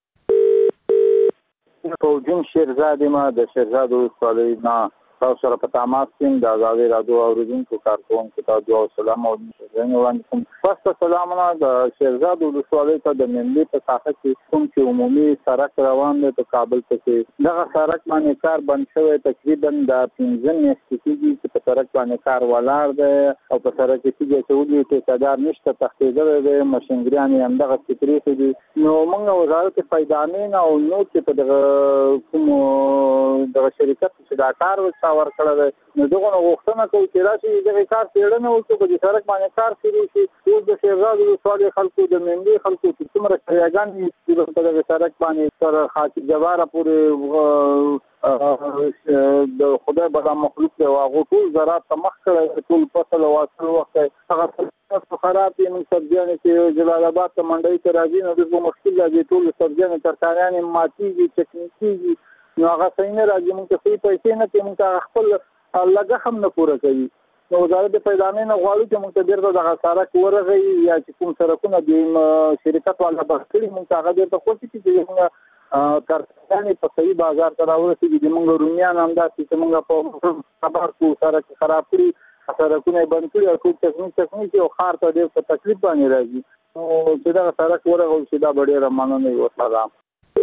فوجین شیرزاد ما د شیرزاد ولسوالۍ نه تاسو سره په تماس کې د ازادي راډیو اوریدونکو کارکونکو ته دعا او سلام او زنګ وړاندې کوم. فاست سلامونه د شیرزاد ولسوالۍ ته د ملي په ساحه کې کوم چې عمومي سړک روان دی په کابل کې دغه سړک باندې کار بند شوی تقریبا د پنځه میاشتې کېږي چې په سړک باندې کار ولاړ دی او په سړک کې چې ټولې ټیکادار نشته تختېدلی دی ماشینګریانې همدغه فکرې دي نو موږ وزارت پیدانې او نور چې په دغه کوم دغه شرکت چې دا کار وکړي ورکړه ده نو دغه غوښتنه کوي چې راشي دغه کار څېړنه وکړي په دې سړک باندې کار شروع شي اوس د شیرزاد ولسوالۍ خلکو د مندي خلکو چې څومره شیعاګان دي چې په دغه سړک باندې تر خاطر جواره پورې د خدای بلا مخلوق دی هغه ټول زراعت ته مخ کړی ټول فصل او حاصل وخت هغه خراب دي من سبزیانې چې جلال آباد ته منډۍ ته راځي نو دغه مشکل دی ټول سبزیانې ترکاریانې ماتېږي چکني کېږي نو هغه څنګه نه راځي موږ ته څه پیسې نه کوي موږ خپل لګه هم نه پوره کوي نو وزارت پیدانې نه غواړي چې موږ ته بیرته دغه سړک ورغوي یا چې کوم سړکونه د شرکت والا بس کړي موږ هغه بیرته خوشي چې موږ ترکاریانې په صحیح بازار ته راورسېږي د موږ رومیان همداسې چې موږ په خبر کو سړک خراب کړي سړکونه بند کړي او ټول تکنیک تکنیک او ښار ته ډېر په تکلیف باندې راځي نو چې دغه سړک ورغول شي دا به ډېره مننه وي. وسلام.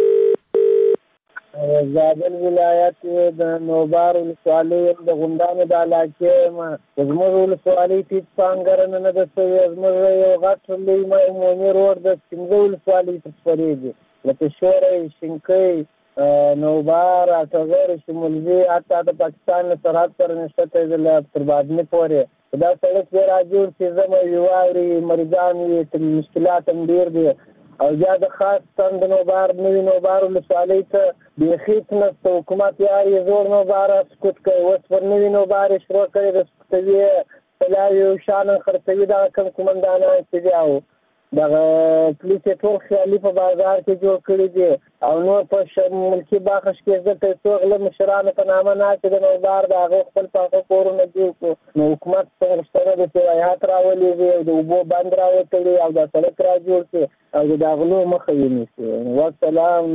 زابل ولایت د نوبار ولسوالۍ د غونډانو د علاقې زموږ ولسوالۍ ټیټ پانګرنه نه ده شوې زموږ یو غټ لوی عمومي روډ د پنځه ولسوالۍ ته خپرېږي لکه شوری شینکۍ نوبار اټغر شمولزي حتی د پاکستان له سرحد سره نښته دی تر بادمې پورې دا سړک ډېر راجوړ چې زمه وي واوري مریضان وي مشکلات هم ډېر دي او یا د خاص تند نوبار نوي نوبار ولسوالۍ ته بیخي نشته حکومت یې زوړ نوبار سکوت کوي اوس پر نوي نوبار یې شروع کړی د سکوتوي پلاوي او شان خرڅوي دغه کوم قومندانان چې دي او دغه پولیس یې ټول خیالي په بازار کې جوړ کړي دي او نور په ملکي باخش کې زه څو غله مشرانو په نامه ناستې د نوبار د هغې خپل پاخه کورونه جوړ کړو نو حکومت څنګه شته د سیاحت راولېږي او د اوبو بند راوتړي او دا سړک را جوړ کړي او د داغلو مخه یې نیسي. والسلام.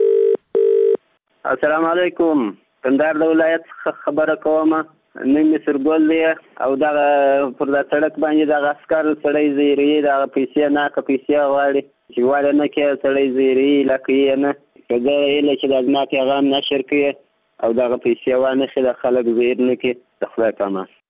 السلام علیکم. کندهار د ولایت څخه خبره کوم نن مې سرګل دی او دغه پر دا سړک باندې دغه عسکر سړی زیری دغه پیسې نه که پیسې غواړي چې غواړي نه کې سړی زیری لکه یې نه که زه هیله چې د زما پیغام نشر کړي او دغه پیسې وانخلي د خلک زیر نه کړي د خدای په امان.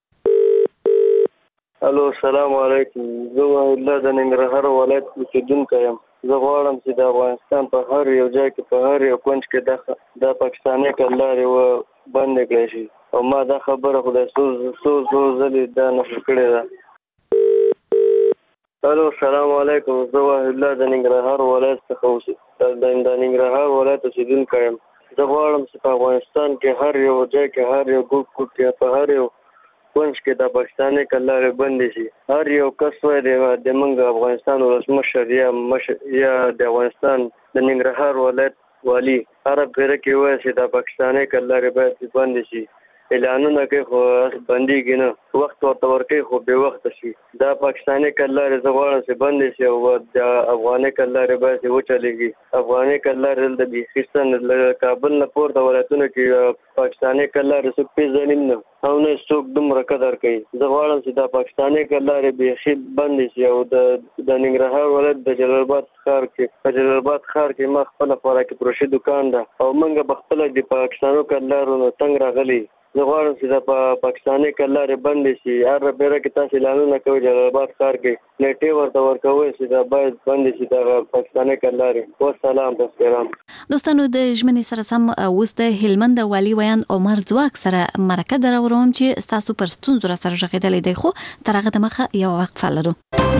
الو السلام علیکم. زه الله د ننګرهار ولایت اوسېدونکی یم. زه غواړم چې د افغانستان په هر یو ځای کې په هر یو کونج کې د پاکستاني کلارې و بندې کړی شي او ما دا خبره خدای څو څو څو ځلې دا نشر کړې ده. الو السلام علیکم. زه وحید الله د ننګرهار ولایت څخه اوسم د ننګرهار ولایت اوسیدونکی یم. زه غواړم چې په افغانستان کې هر یو ځای کې هر یو ګوټ ګوټ کې په هر یو کونج کې د پاکستاني کلارې بندې شي. هر یو کس وایي د موږ افغانستان ولسمشر یا یا د افغانستان د ننګرهار ولایت والی هر پیره کې وایي چې د پاکستاني کلارې باید بندې شي. اعلانونه کوي خو بندېږي نه. وخت ورته ورکوي خو بې وخته شي. دا پاکستاني کلارې زه غواړم چې بندې شي او د افغاني کلارې باید وچلېږي. افغاني کلارې دلته بیخي څه له کابل نه پورته ولایتونو کې پاکستاني کلارې څوک پېژني نه او نه څوک دومره قدر کوي. زه غواړم چې دا پاکستاني کلارې بیخي بندې شي او د د ننګرهار ولایت د جلال آباد ښار کې په جلال آباد ښار کې ما خپله خوراکي فروشي دکان ده او موږ به خپله د پاکستانو کلارو نه تنګ راغلي. زه غواړم چې د پاکستاني کلارې بندې شي. هر بیره کې تاسو اعلانونه کوئ جلال آباد ښار کې نیټې ورته ورکوئ چې دا باید بندې شي د پاکستاني کلارې. والسلام تاسو دوستانو د ژمنې سره سم اوس د هلمند والي ویان عمر ځواک سره مرکه دراوروم چې ستاسو پر ستونزو را سره ژغېدلې دی خو تر هغه دمخه یو وقفه لرو.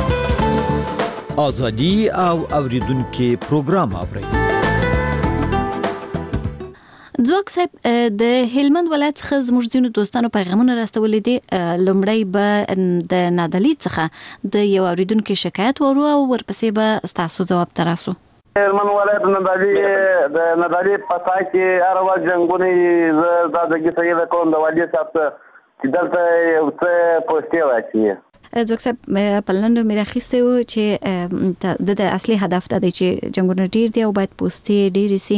ازادي او اوریدونکو پروګرام اورئ. ځواک صاحب د هلمند ولایت څخه زموږ ځینو دوستانو پیغامونه راستولې دي. لومړی به د نادلي څخه د یو اوریدونکو شکایت ورو او ورپسې به ستاسو ځواب تراسو. هلمند ولایت نادلي د نادلي پتا کې هر ورځ جنگونه زه د دغه څخه د کوم د والي صاحب چې دلته یو څه پوسټي واچي. ځکه چې په لندن مې راخسته و چې د اصلي هدف د چې جنگونه ډیر دی او باید پوسټي ډیر سي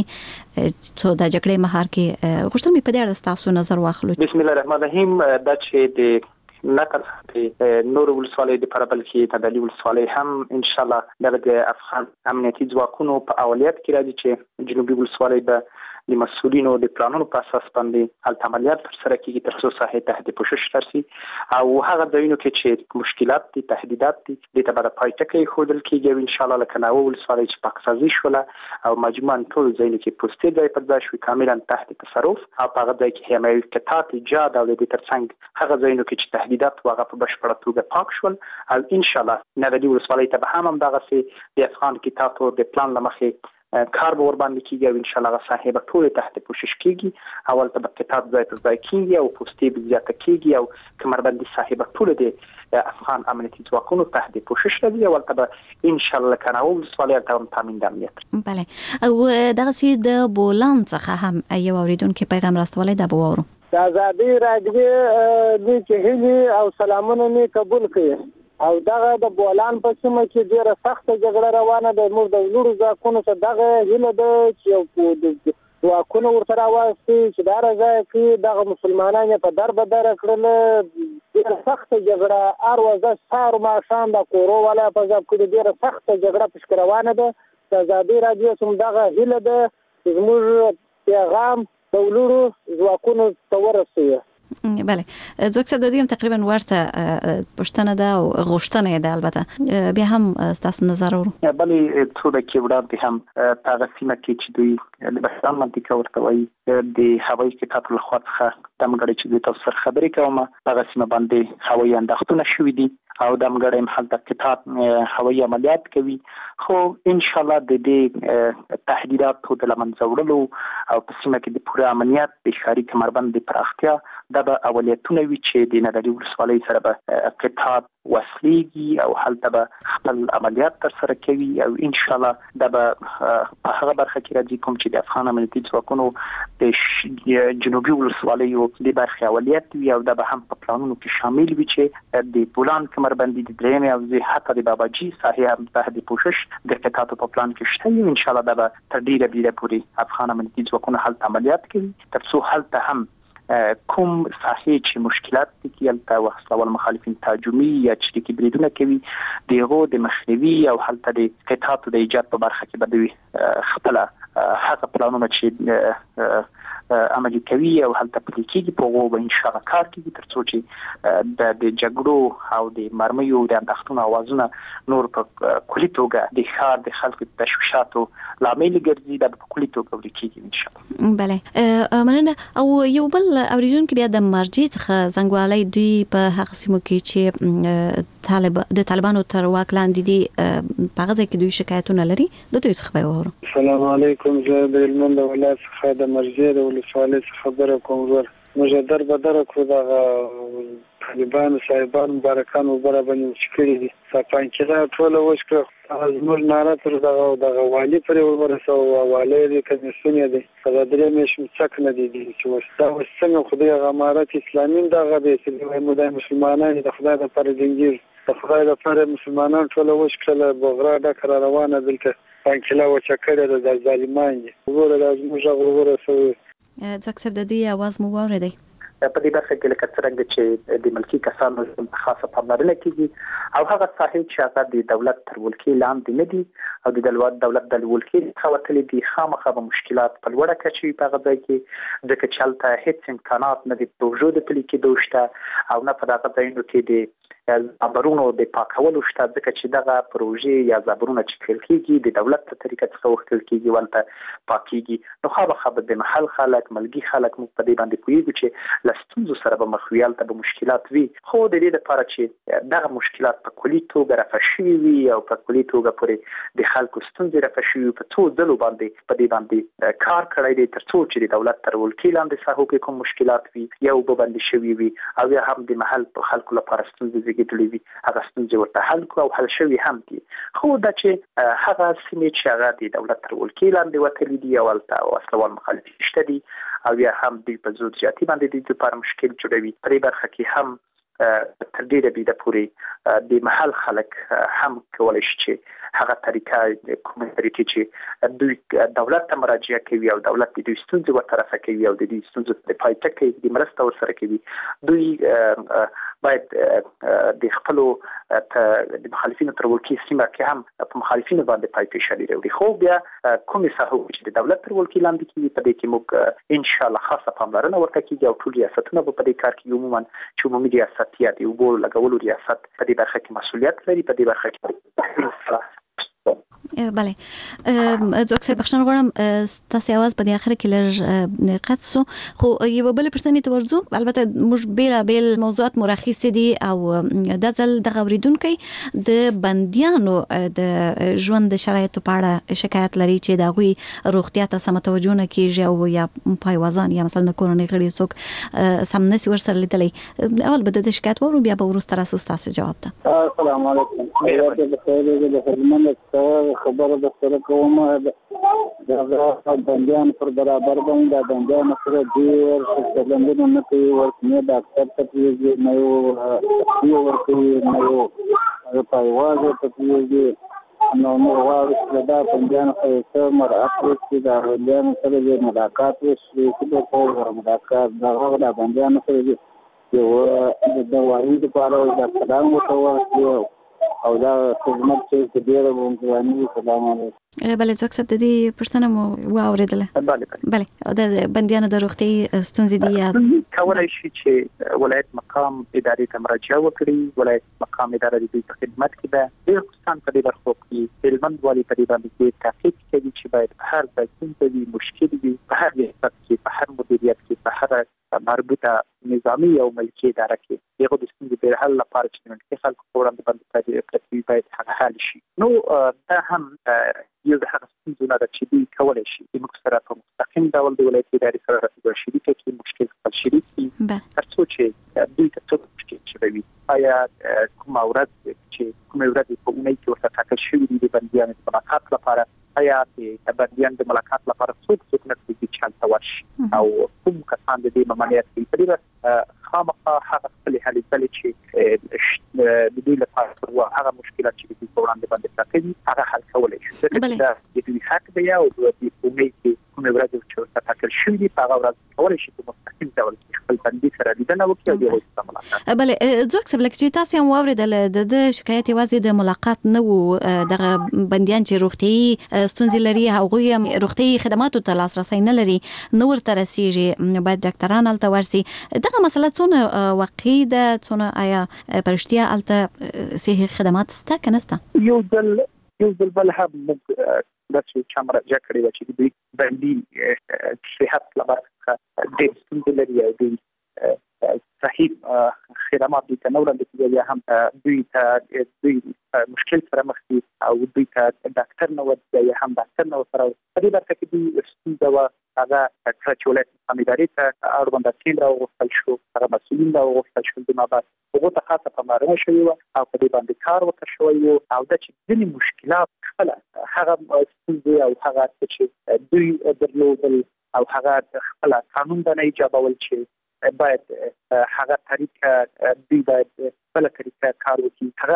څو د جګړې مهار کې غوښتل مې په دې اړه تاسو نظر واخلو. بسم الله الرحمن الرحیم. دا چې د نقل د نور ولسوالۍ د پربل کې د دلی ولسوالۍ هم ان شاء الله د افغان امنیتي ځواکونو په اولویت کې راځي چې جنوبي ولسوالۍ د د مسؤلینو د پلانونو په اساس باندې هلته عملیات ترسره کیږي تر څو ساحې تحت پوښښ ترسي او هغه ځایونو کې چې مشکلات دي تهدیدات دي د تبعه پای ټکی خودل کیږي ان شاء الله لکه نو ولسوالۍ چې پاکسازي شوله او مجموعاً ټول ځایونه کې پوسټي ځای پر ځای شوي کاملا تحت تصرف او هغه ځای کې حمایي قطعات ایجاد او د ترڅنګ هغه ځایونو کې چې تهدیدات واغه په بشپړه توګه پاک شول او ان شاء الله نوې ولسوالۍ ته هم دغه سي د افغان کتابو د پلان لمخې کار به ور باندې کیږي او ان شاء الله صاحب ټول تحت پوښښ کیږي اول ته کتاب ځای پر ځای کیږي او پوسټي به زیاته کیږي او کمربندي صاحب ټول د افغان امنیتي ځواکونو تحت پوښښ لري او ته ان شاء الله کنه او سوالات ته تامین د امنیت. بله او دغه سي د بولان څخه هم یو اوریدونکو پیغام راستولې دا به وورو. د ازادي راډیو د چهلي او سلامونه می قبول کړي او دغه د بولان په سیمه کې ډیره سخته جګړه روانه ده. موږ د لوړو ځواکونو څخه دغه هیله ده چې ځواکونه ورته راوستي چې دا راځي چې دغه مسلمانان په در بدر کړل. ډیره سخته جګړه هر ورځ سهار ماښام د کورو والا په ځاب کې ډیره سخته جګړه پښ روانه ده. د ازادي راډیو سم دغه هیله ده چې موږ پیغام د لوړو ځواکونو ته ورسوي. بله ځکه چې د دې تقریبا ورته پښتنه ده او غوښتنه ده البته بیا هم تاسو نظر ورو. بله څو د کېوړه به هم هغه سیمه کې چې دوی د بشران منطقه ورته وایي د هوایي کتاب له خوا څخه دمګړی چې د تاسو سره خبرې کوم هغه سیمه باندې هوایي انداختونه شوې دي او دمګړی هم حالت کتاب هوایي عملیات کوي خو ان شاء الله د دې تهدیدات د لمنځه وړلو او په سیمه کې د پوره امنیت د ښاري کمربند د پراختیا د اولویتونه وی چې د نړۍ ولسوالۍ سره به کتاب وسلېږي او هلته به خپل عملیات ترسره کوي او ان شاء الله د په هغه برخه کې راځي کوم چې د افغان امنیتي ځواکونو د جنوبي ولسوالیو د برخه اولویت وي او د به هم په پلانونو کې شامل وي چې د بولان کمربندي د درېمې او زه حتی د باباجي ساحې هم په دې پوښښ د کتابو په پلان کې شته ان شاء الله د تر ډیره ډیره پورې افغان امنیتي ځواکونو هلته عملیات کوي تر څو هلته هم کوم صحیح چې مشکلات دي کې وسلوال مخالفین تهاجمي یا چې بریدونه کوي دغه د مخنیوي او هلته د قطعاتو د ایجاد په برخه کې بدوي خپل هغه پلانونه چې عملي کوي او هلته پلي کېږي په هغو به ان شاء الله کار کوي تر څو چې د د جګړو او د مرمیو د انداختونو اوازونه نور په کلي توګه د ښار د خلکو د تشویشاتو لامل ګرځي د په کلي توګه ورې کېږي ان شاء الله. بله مننه. او یو بل اوریدونکو بیا د مرجع څخه زنګوالۍ دوی په هغه سیمو کې چې طالب د طالبانو تر واک لاندې دي په هغه ځای کې دوی شکایتونه لري د دوی څخه به وورو. السلام علیکم، زه د هلمند ولایت څخه د مرجې د ولسوالۍ څخه خبره کوم. ور موږ در بدر کړو د طالبانو صاحبانو مبارکان وبره باندې چې کړی دي صفان کې ټول وشکړه زموږ ناره تر دغه دغه والی پر ورسو والی دې کمیسیون دی دا درې مې څک نه دي چې وستا وسنګ خدای غمارت اسلامي دغه به چې موږ د مسلمانانو د خدای د پر دینګیر د خدای د پر مسلمانان ټول وشکړه بغرا د کار روانه دلته پنځلا و چکړه د ظالمان وګوره د موږ ورسو ځکه د دې आवाज مو واورېدی. په دې برخه کې لکه څنګه چې د ملکی کسانو خاصه پاملرنه کیږي او هغه صحیح چې هغه د دولت تر ولکې لاندې نه دي او د دولت دولت د ولکې څخه دي خامخا به مشکلات په لوړه کچې په غځای کې ځکه چې هلته هیڅ امکانات نه دي پروژو د پلي کېدو شته او نه په دغه ځایونو کې د زابرونو د پاکولو شته ځکه چې دغه پروژې یا زابرونه چې کول کېږي د دولت په طریقه څخه وکړل کېږي ولته پاکيږي نو خامخا به د محل خلک ملګي خلک مو په دې باندې کوي چې ستونزو سره به مخویال ته به مشکلات وي خو د دې لپاره چې دغه مشکلات په کلی توګه رفع شي وي او په کلی توګه پورې د خلکو ستونزې رفع شي په څو ځلو باندې په دې باندې کار کړی دی تر څو چې د دولت تر ولکې لاندې ساحو کې کوم مشکلات وي یا به باندې شوي وي او یا هم د محل په خلکو لپاره ستونزې زیږیدلې وي هغه ستونزې ورته حل کړو او حل شوي هم دي خو دا چې هغه سیمې چې هغه د دولت تر ولکې لاندې وتلي دي او ولته وسلوال مخالفین شته دي او یا هم دوی په زود زیاتي باندې د لپاره مشکل جوړوي په دې برخه کې هم تر ډیره به د پوری د محل خلک هم کولای شي چې هغه طریقه کومه طریقې چې دوی دولت ته مراجعه کوي او دولت د دوی ستونزې ورطرفه کوي او د دوی ستونزې په پای ټکی د مرسته ورسره کوي دوی باید د خپل د مخالفینو تر ولکې سیمه کې هم په مخالفینو باندې پای فشار لري خو بیا کومې ساحو چې د دولت تر ولکې لاندې کیږي په دې کې موږ ان شاء الله خاصه پاملرنه ورته کیږي او ټول ریاستونه په دې کار کې عموما چې عمومي ریاست یا د وګړو لګولو ریاست په دې برخه کې مسؤلیت لري په دې برخه کې بله ځکه چې بخښنه غواړم تاسو आवाज په دې اخر کې لږ قطع سو خو یو بل پښتنې ته ورځو البته موږ بیل بیل موضوعات مرخص دي او د ځل د غوریدونکو د بنديانو د ژوند شرایطو په اړه شکایت لري چې دا غوي روغتیا ته سم توجه نه کیږي او یا پایوازان یا مثلا کورونی غړي څوک سم نسی ورسره لیدلې اول به د شکایت ورو بیا به ورسره تاسو تاسو جواب ته السلام علیکم خبره د سره کومه دا بنديان پر برابر باندې دا بنديان سره ډیر څه نه کوي ورته ډاکټر ته پیږي نه یو ورته نه یو پایواز ته پیږي نو نو واړه دا بنديان په مراد کې دا بنديان سره د ملاقات وشي چې په ور ملاقات دا هغه بنديان سره یو د وایي د پاره د قدم وته او دا خدمت چې ډیره مونږ سلام علیکم بله څوک سب د دې پښتنه مو واوریدله بله بله د بنديانو د روغتي ستونزې دي یا کولای شي چې ولایت مقام ادارې ته مراجعه وکړي ولایت مقام اداره د په خدمت کې ده د خصوصا په دې برخه کې هلمند والی په دې باندې تاکید کوي چې باید په هر ځای کې مشکل وي په هر ریاست کې په هر مدیریت کې په هر مربوطه نظامی او ملکی اداره کې یو د ستونزې په حل لپاره چې ملکی خلکو په وړاندې باندې تدبیر باید هغه حل شي نو دا هم یو د هغه ستونزو نه ده چې دوی کولی شي چې موږ سره په مستقیم ډول د ولایت ادارې سره شریکه کړي مشکل خپل شریک کړي تر څو چې دوی ته څه مشکل شوی آیا کومه ورځ چې کومه ورځ په اونۍ کې ورته ټاکل شوي دي د بندیانو د ملاقات لپاره آیا د بندیانو د ملاقات لپاره څوک څوک نه کوي چې هلته ورشي او کوم کسان د دې ممانعت کوي په دې خامخا هغه خپل هلې ځلې چې د دوی لپاره هغه مشکلات چې دوی په وړاندې باندې پراته دي هغه حل کولی شي دا د دوی حق دی او د اونۍ کې کومه ورځ چې ورته ټاکل شوي دي په هغه ورځ کولی شي په مستقیم ډول خپل بندي سره لیدنه وکړي او د هغوی سره ملاقات بله ځکه چې لکه چې تاسو هم واورېدل د شکایت یوازې د ملاقات نه و دغه بندیان چې روغتي ستونزې لري هغوی هم روغتي خدماتو ته لاسرسی نه لري نو ورته رسیږي باید ډاکټران هلته ورسي دغه مسله څونه واقعي ده څونه آیا په رښتیا هلته صحي خدمات شته که نه شته یو ځل یو ځل بل هم موږ داسې چا مراجعه کړې وه چې دوی بندي صحت لپاره ډېر ستونزې لري او دوی صحیح خدمات دي ته نور د یا هم دوی ته دوی مشکل سره مخ دي او دوی ته ډاکټر نو یا هم ډاکټر نو سره په دې برخه کې دوی ستونزه و هغه چې ولایت خمیداري ته اړوند ټیم راوغوښتل شو هغه مسؤلین راوغوښتل شو د مابات هغه ته خاصه پاملرنه شوې وه او په دې باندې کار وکړ شوی و او دا چې ځینې مشکلات خپل هغه ستونزې او هغه چې دوی درلودل او هغه خپل قانون باندې ایجابول چې باید هغه طریقه دوی باید بل طریقه کار وکړي هغه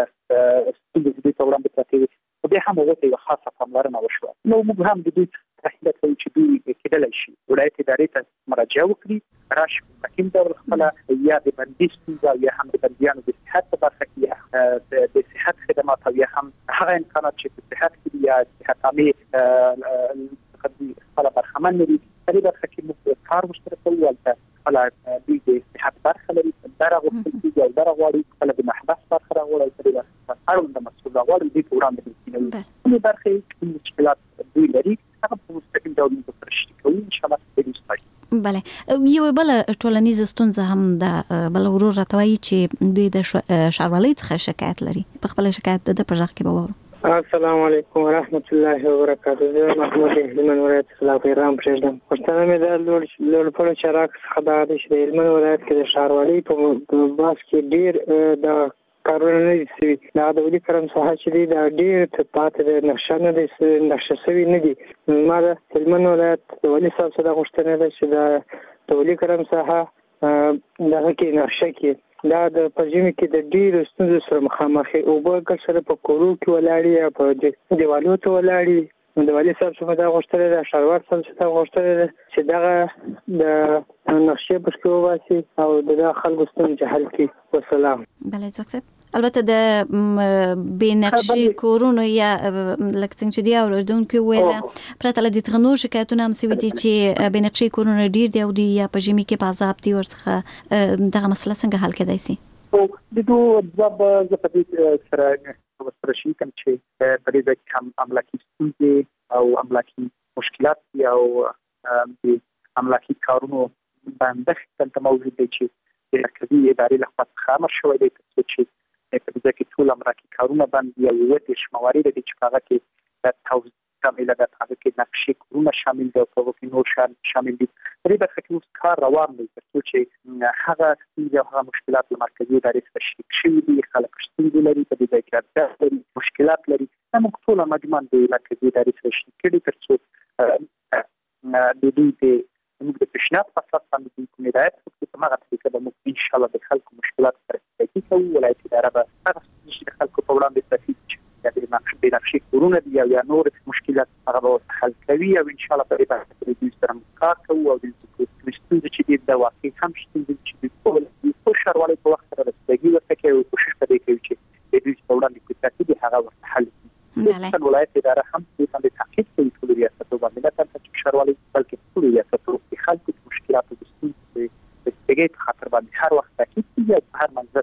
ستونزې دوی ته وړاندې پرتې وي خو بیا هم هغه ته خاصه پاملرنه وشوه نو موږ هم د دوی تحلیل کوي چې دوی کېدلی شي ولایت ادارې ته مراجعه وکړي راشي مستقیم ډول خپل یا د بندي ستونزه یا هم د بندیانو د صحت په برخه کې د صحت خدمات او یا هم هغه امکانات چې په صحت کې یا صحت عامه خپل برخمن لري په دې برخه کې موږ کار مشترک کوو ولته خپل دوی د صحت برخه لري دا راغوښتل کېږي او دا راغواړي خپل د محبس برخه راغواړي په دې برخه اړوند مسؤل راغواړي دوی په وړاندې کېږي په دې برخه کې مشکلات دوی لري هغه په مستقیم ډول موږ ترشح کوو ان شاء الله په دې ستای بله یو بل ټولنیز ستونزه هم د بل ورور راټوي چې دوی د شاروالۍ څخه شکایت لري په خپل شکایت د پرځخ کې به وورو السلام علیکم ورحمت الله وبرکاته زه محمود هلمند ولایت خلاف پیغام پرېږدم پښتنه مې د لوړ پوړو چراغ څخه دا د هلمند ولایت کې د شاروالۍ په باس کې ډیر د کارونه نه دي دا د ولي کرم ساحه چې دی دا ډیر ته پاتې د نقشه نه دي نقشه سوي نه دي ما د هلمند ولایت د ولي صاحب سره غوښتنه ده چې دا د ولي کرم ساحه دغه کې نقشه کې دا د پرځمي کې د ډیرو ستونزو سره مخامخ او په سره په کورو کې ولاړی یا په دیوالو ته ولاړی د ولي صاحب څخه دا غوښتنه ده شاروار صاحب څخه غوښتنه ده چې دغه د نقشې په څیر واسي او د خلکو ستونزې حل کړي والسلام بله ځکه البته د بنقشې کورونو یا لکه څنګه چې دی اوردونکو ویله پرته له دې څنګه نور شکایتونه هم سوي دي چې بنقشې کورونو ډیر دی او دی یا په ژمي کې په عذاب دي ورڅخه دغه مسله څنګه حل کېدای شي د دوه ځاب ز په دې سره ورسره کوم چې په دې کې هم املاکي ستونزې او املاکي مشکلات او د املاکي کارونو باندې څنګه موجود دي چې د مرکزي ادارې لخوا خامر شوی دی چې په دې کې ټول املاکي کارونه باندې یو وړ شمواري دي چې هغه کې د توزیع کامله د هغه کې نقشې کورونه شامل دي او په کې نور شامل دي په دې برخه کې اوس کار روان دی چې هغه څنګه هغه مشکلات د مرکزي ادارې سره شریک شوي دي خلک ستونزې لري په دې کې د مشکلات لري موږ ټول مجموعه د مرکزي ادارې سره شریک کړي ترڅو د دوی د موږ د پیشنهاد په اساس باندې کوم هدایت په هغه طریقه به موږ ان شاء الله د خلکو مشکلات سره تحقیق کوو ولایت اداره به هغه چې خلکو په وړاندې تفصیل د نقشې نقشې کورونه دي یا نور مشکلات هغه به حل کوي او ان شاء الله په دې باندې د دې سره کار کوو او د ستونزې چې د واقعي هم ستونزې چې د ټول شاروالۍ په وخت سره رسیدګي ورته کوي او کوشش کوي چې د دې په وړاندې کوي چې هغه ورته حل د ولایت اداره هم د باندې تحقیق کوي ټول ریاستو باندې نه ترڅو شاروالۍ بلکې ټول ریاستو د خلکو مشکلات او ستونزې د دې خاطر باندې هر وخت تاکید کوي هر منځ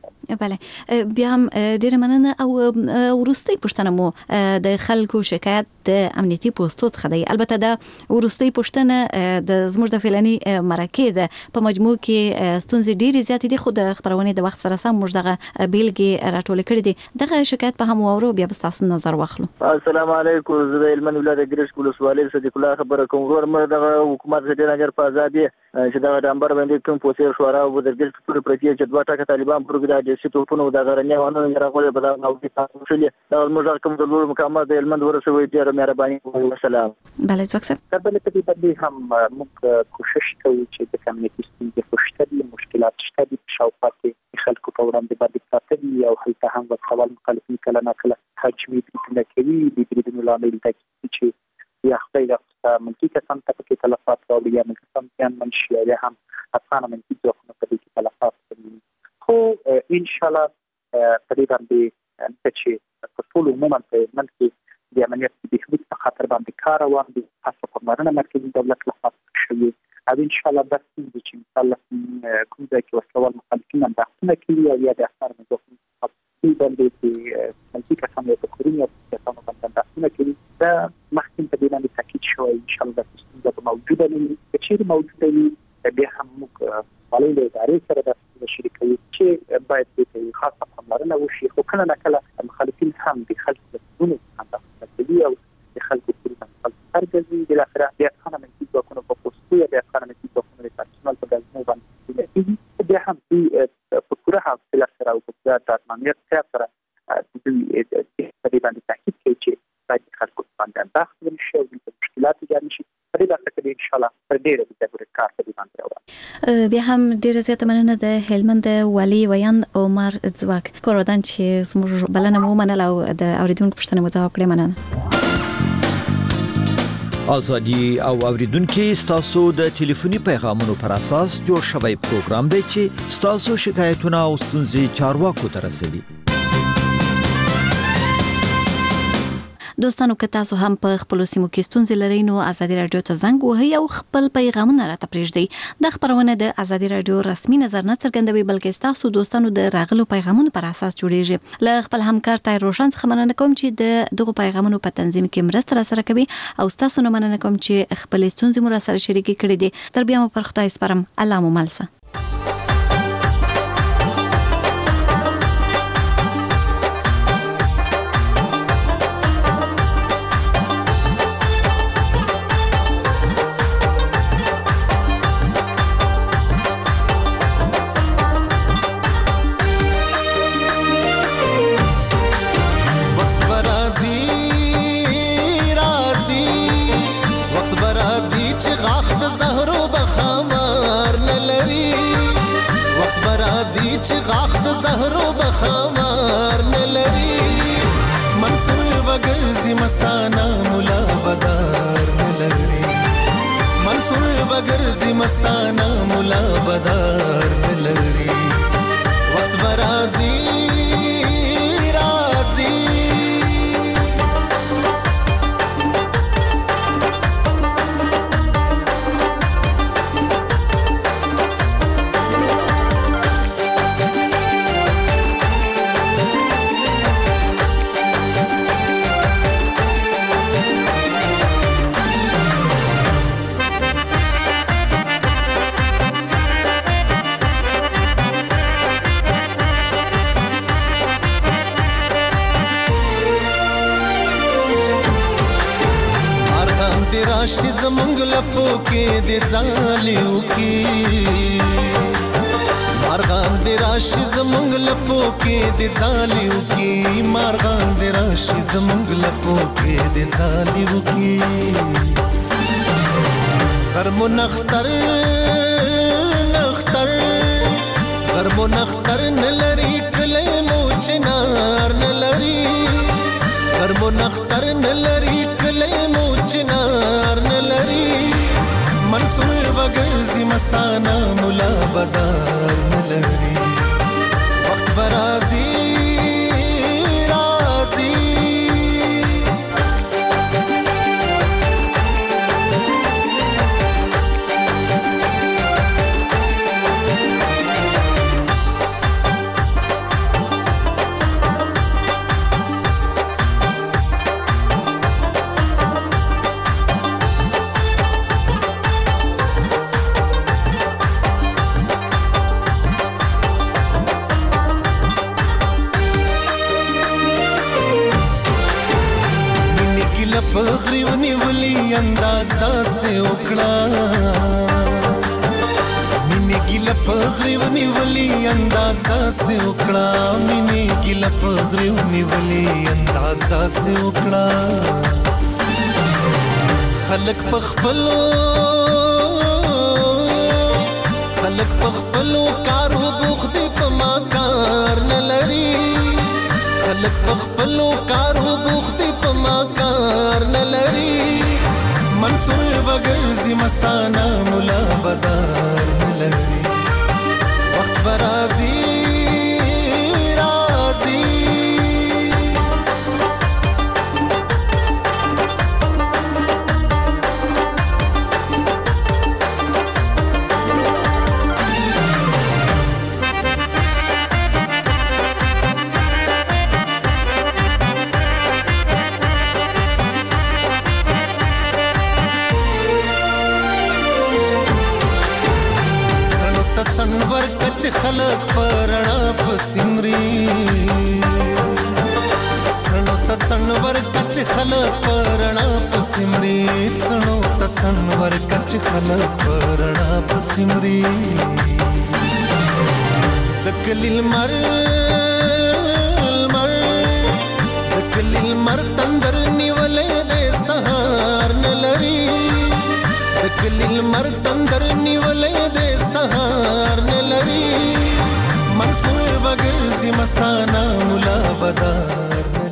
بله بیا هم ډیره مننه او ورستۍ پوښتنه مو د خلکو شکایت د امنیتي پوسټو څخه دی البته دا ورستۍ پوښتنه د زموږ د فلاني مرکه ده په مجموع کې ستونزې ډیره زیات دي خو د خبرونه د وخت سره سم موږ دغه بیلګې راټول کړي دي دغه شکایت په هم ورو بیا تاسو نظر واخلو السلام علیکم زه د هلمند ولایت ګریش کول سوالي صدیق الله خبره کوم ور مر دغه حکومت د نظر په ازادي چې دا د امبر باندې کوم پوسټ شورا او د ګریش پر پرتی چې دوه ټاکه طالبان پروګرام د سیټو د غرنیا ونه راغله په دغه او کې شولې دا موږ کوم د لوړ مقامات د هلمند ورسوي ډیر مهرباني والسلام بله څوک قبل ته دې باندې هم موږ کوشش کوو چې د کمیونټي ستونزې خوشتري مشکلات شته دي شاوخوا کې خلکو په وړاندې باندې پاتې او هلته هم د سوال مخالفین کله نه کله حجمي دي کوي د دې د لامل د چې یا خپل د منطقي کسان ته کې تلفات او یا کسان ځان منشي یا هم افغان منطقي ځواکونه په دې کې تلفات خو ان شاء الله په دې باندې چې په ټول عموما په من کې د امنیت د بهبود په خاطر باندې کار روان دي تاسو په مرنه مرکزي دولت لخوا شوی او ان شاء الله بس چې ان شاء الله کوم ځای کې وسوال مخالفین هم بحثونه کوي او یا د اثر مزوخ په باندې چې منطقي کسان یې په کورونو کې تاسو باندې بحثونه کوي دا مخکې په دې باندې تاکید شوی ان شاء الله د ستونزې موجوده نه چې موجوده وي بیا هم موږ ولې د ادارې سره د شریکوي زونو څخه تدلی او د خلکو په خپل ترګزي د اخره د افغان امنیتي ځواکونو په پوسټو د افغان امنیتي ځواکونو د پرسونل په ځای باندې کېږي د هم د په پوره حوصله سره او په پوره تطمینات سره د دې باندې تاکید کوي چې باید خلکو باندې بحث وشي او د مشکلات ایجاد شي په دې برخه کې ان شاء الله پر ډېر د ضرورت کار په دې باندې راوړي. بیا هم ډېر زیاته مننه د هلمند والي ویان عمر ځواک کورودان چې زموږ بلنه مو منله او د اوریدونکو پوښتنه مو ځواب کړې. مننه. ازادي او اوریدونکو ستاسو د ټلیفوني پیغامونو پر اساس جوړ شوی پروګرام دی چې ستاسو شکایتونه او ستونزې چارواکو ته رسوي. دوستانو که تاسو هم په خپل سیمو کې ستونزې لرئ نو ازادي رادیو ته زنګ وهئ او خپل پیغامونه راته پرېږدئ. د خبرونه د ازادي رادیو رسمي نظر نه څرګندوي بلکې تاسو دوستانو د راغلو پیغامونو پر اساس جوړیږي. له خپل همکار تای روشن څخه مننه کوم چې د دغه پیغامونو په تنظیم کې مرسته را سره کوي او تاسو نو مننه کوم چې خپل ستونزې مو را سره شریکې کړې دي. تر بیا مو پر خدای سپارم. الله مو مل شه. چې غاخ د زهرو بخمار نه لري منصور وګرځي مستانه مولا بدار نه لري منصور وګرځي مستانه مولا بدار نه لري وخت برازي راځي راشي زمونږ لپو کې د ځالیو کې مارغان د راشي زمونږ لپو کې د ځالیو کې مارغان د راشي زمونږ لپو کې د ځالیو کې غرمو نختر نختر غرمو نختر نلري کله مو چنار نلري غرمو نختر نلري کله مو چنار نلري منصور وګرځي مستانه مولا بدار نلري وخت برازي راځي پغریونی ولی انداز داسې وکړه مینه ګل پغریونی ولی انداز داسې وکړه مینه ګل پغریونی ولی انداز داسې وکړه خلق پخپلو خلق پخپلو کارو بوخت په ما کار نه لري خلق پخپلو کارو بوخت په ما کار نه لري منصور وګرځي مستانه مولا بدار نه لري وخت برازي راځي ور کچ خلق پرنا پسمري څنو ته څن ور کچ خلق پرنا پسمري دکلیل مر مر دکلیل مر تندر نیولې د سهار نلري دکلیل مر تندر نیولې د سهار نلري منصور بغیر زی مستانه مولا بدار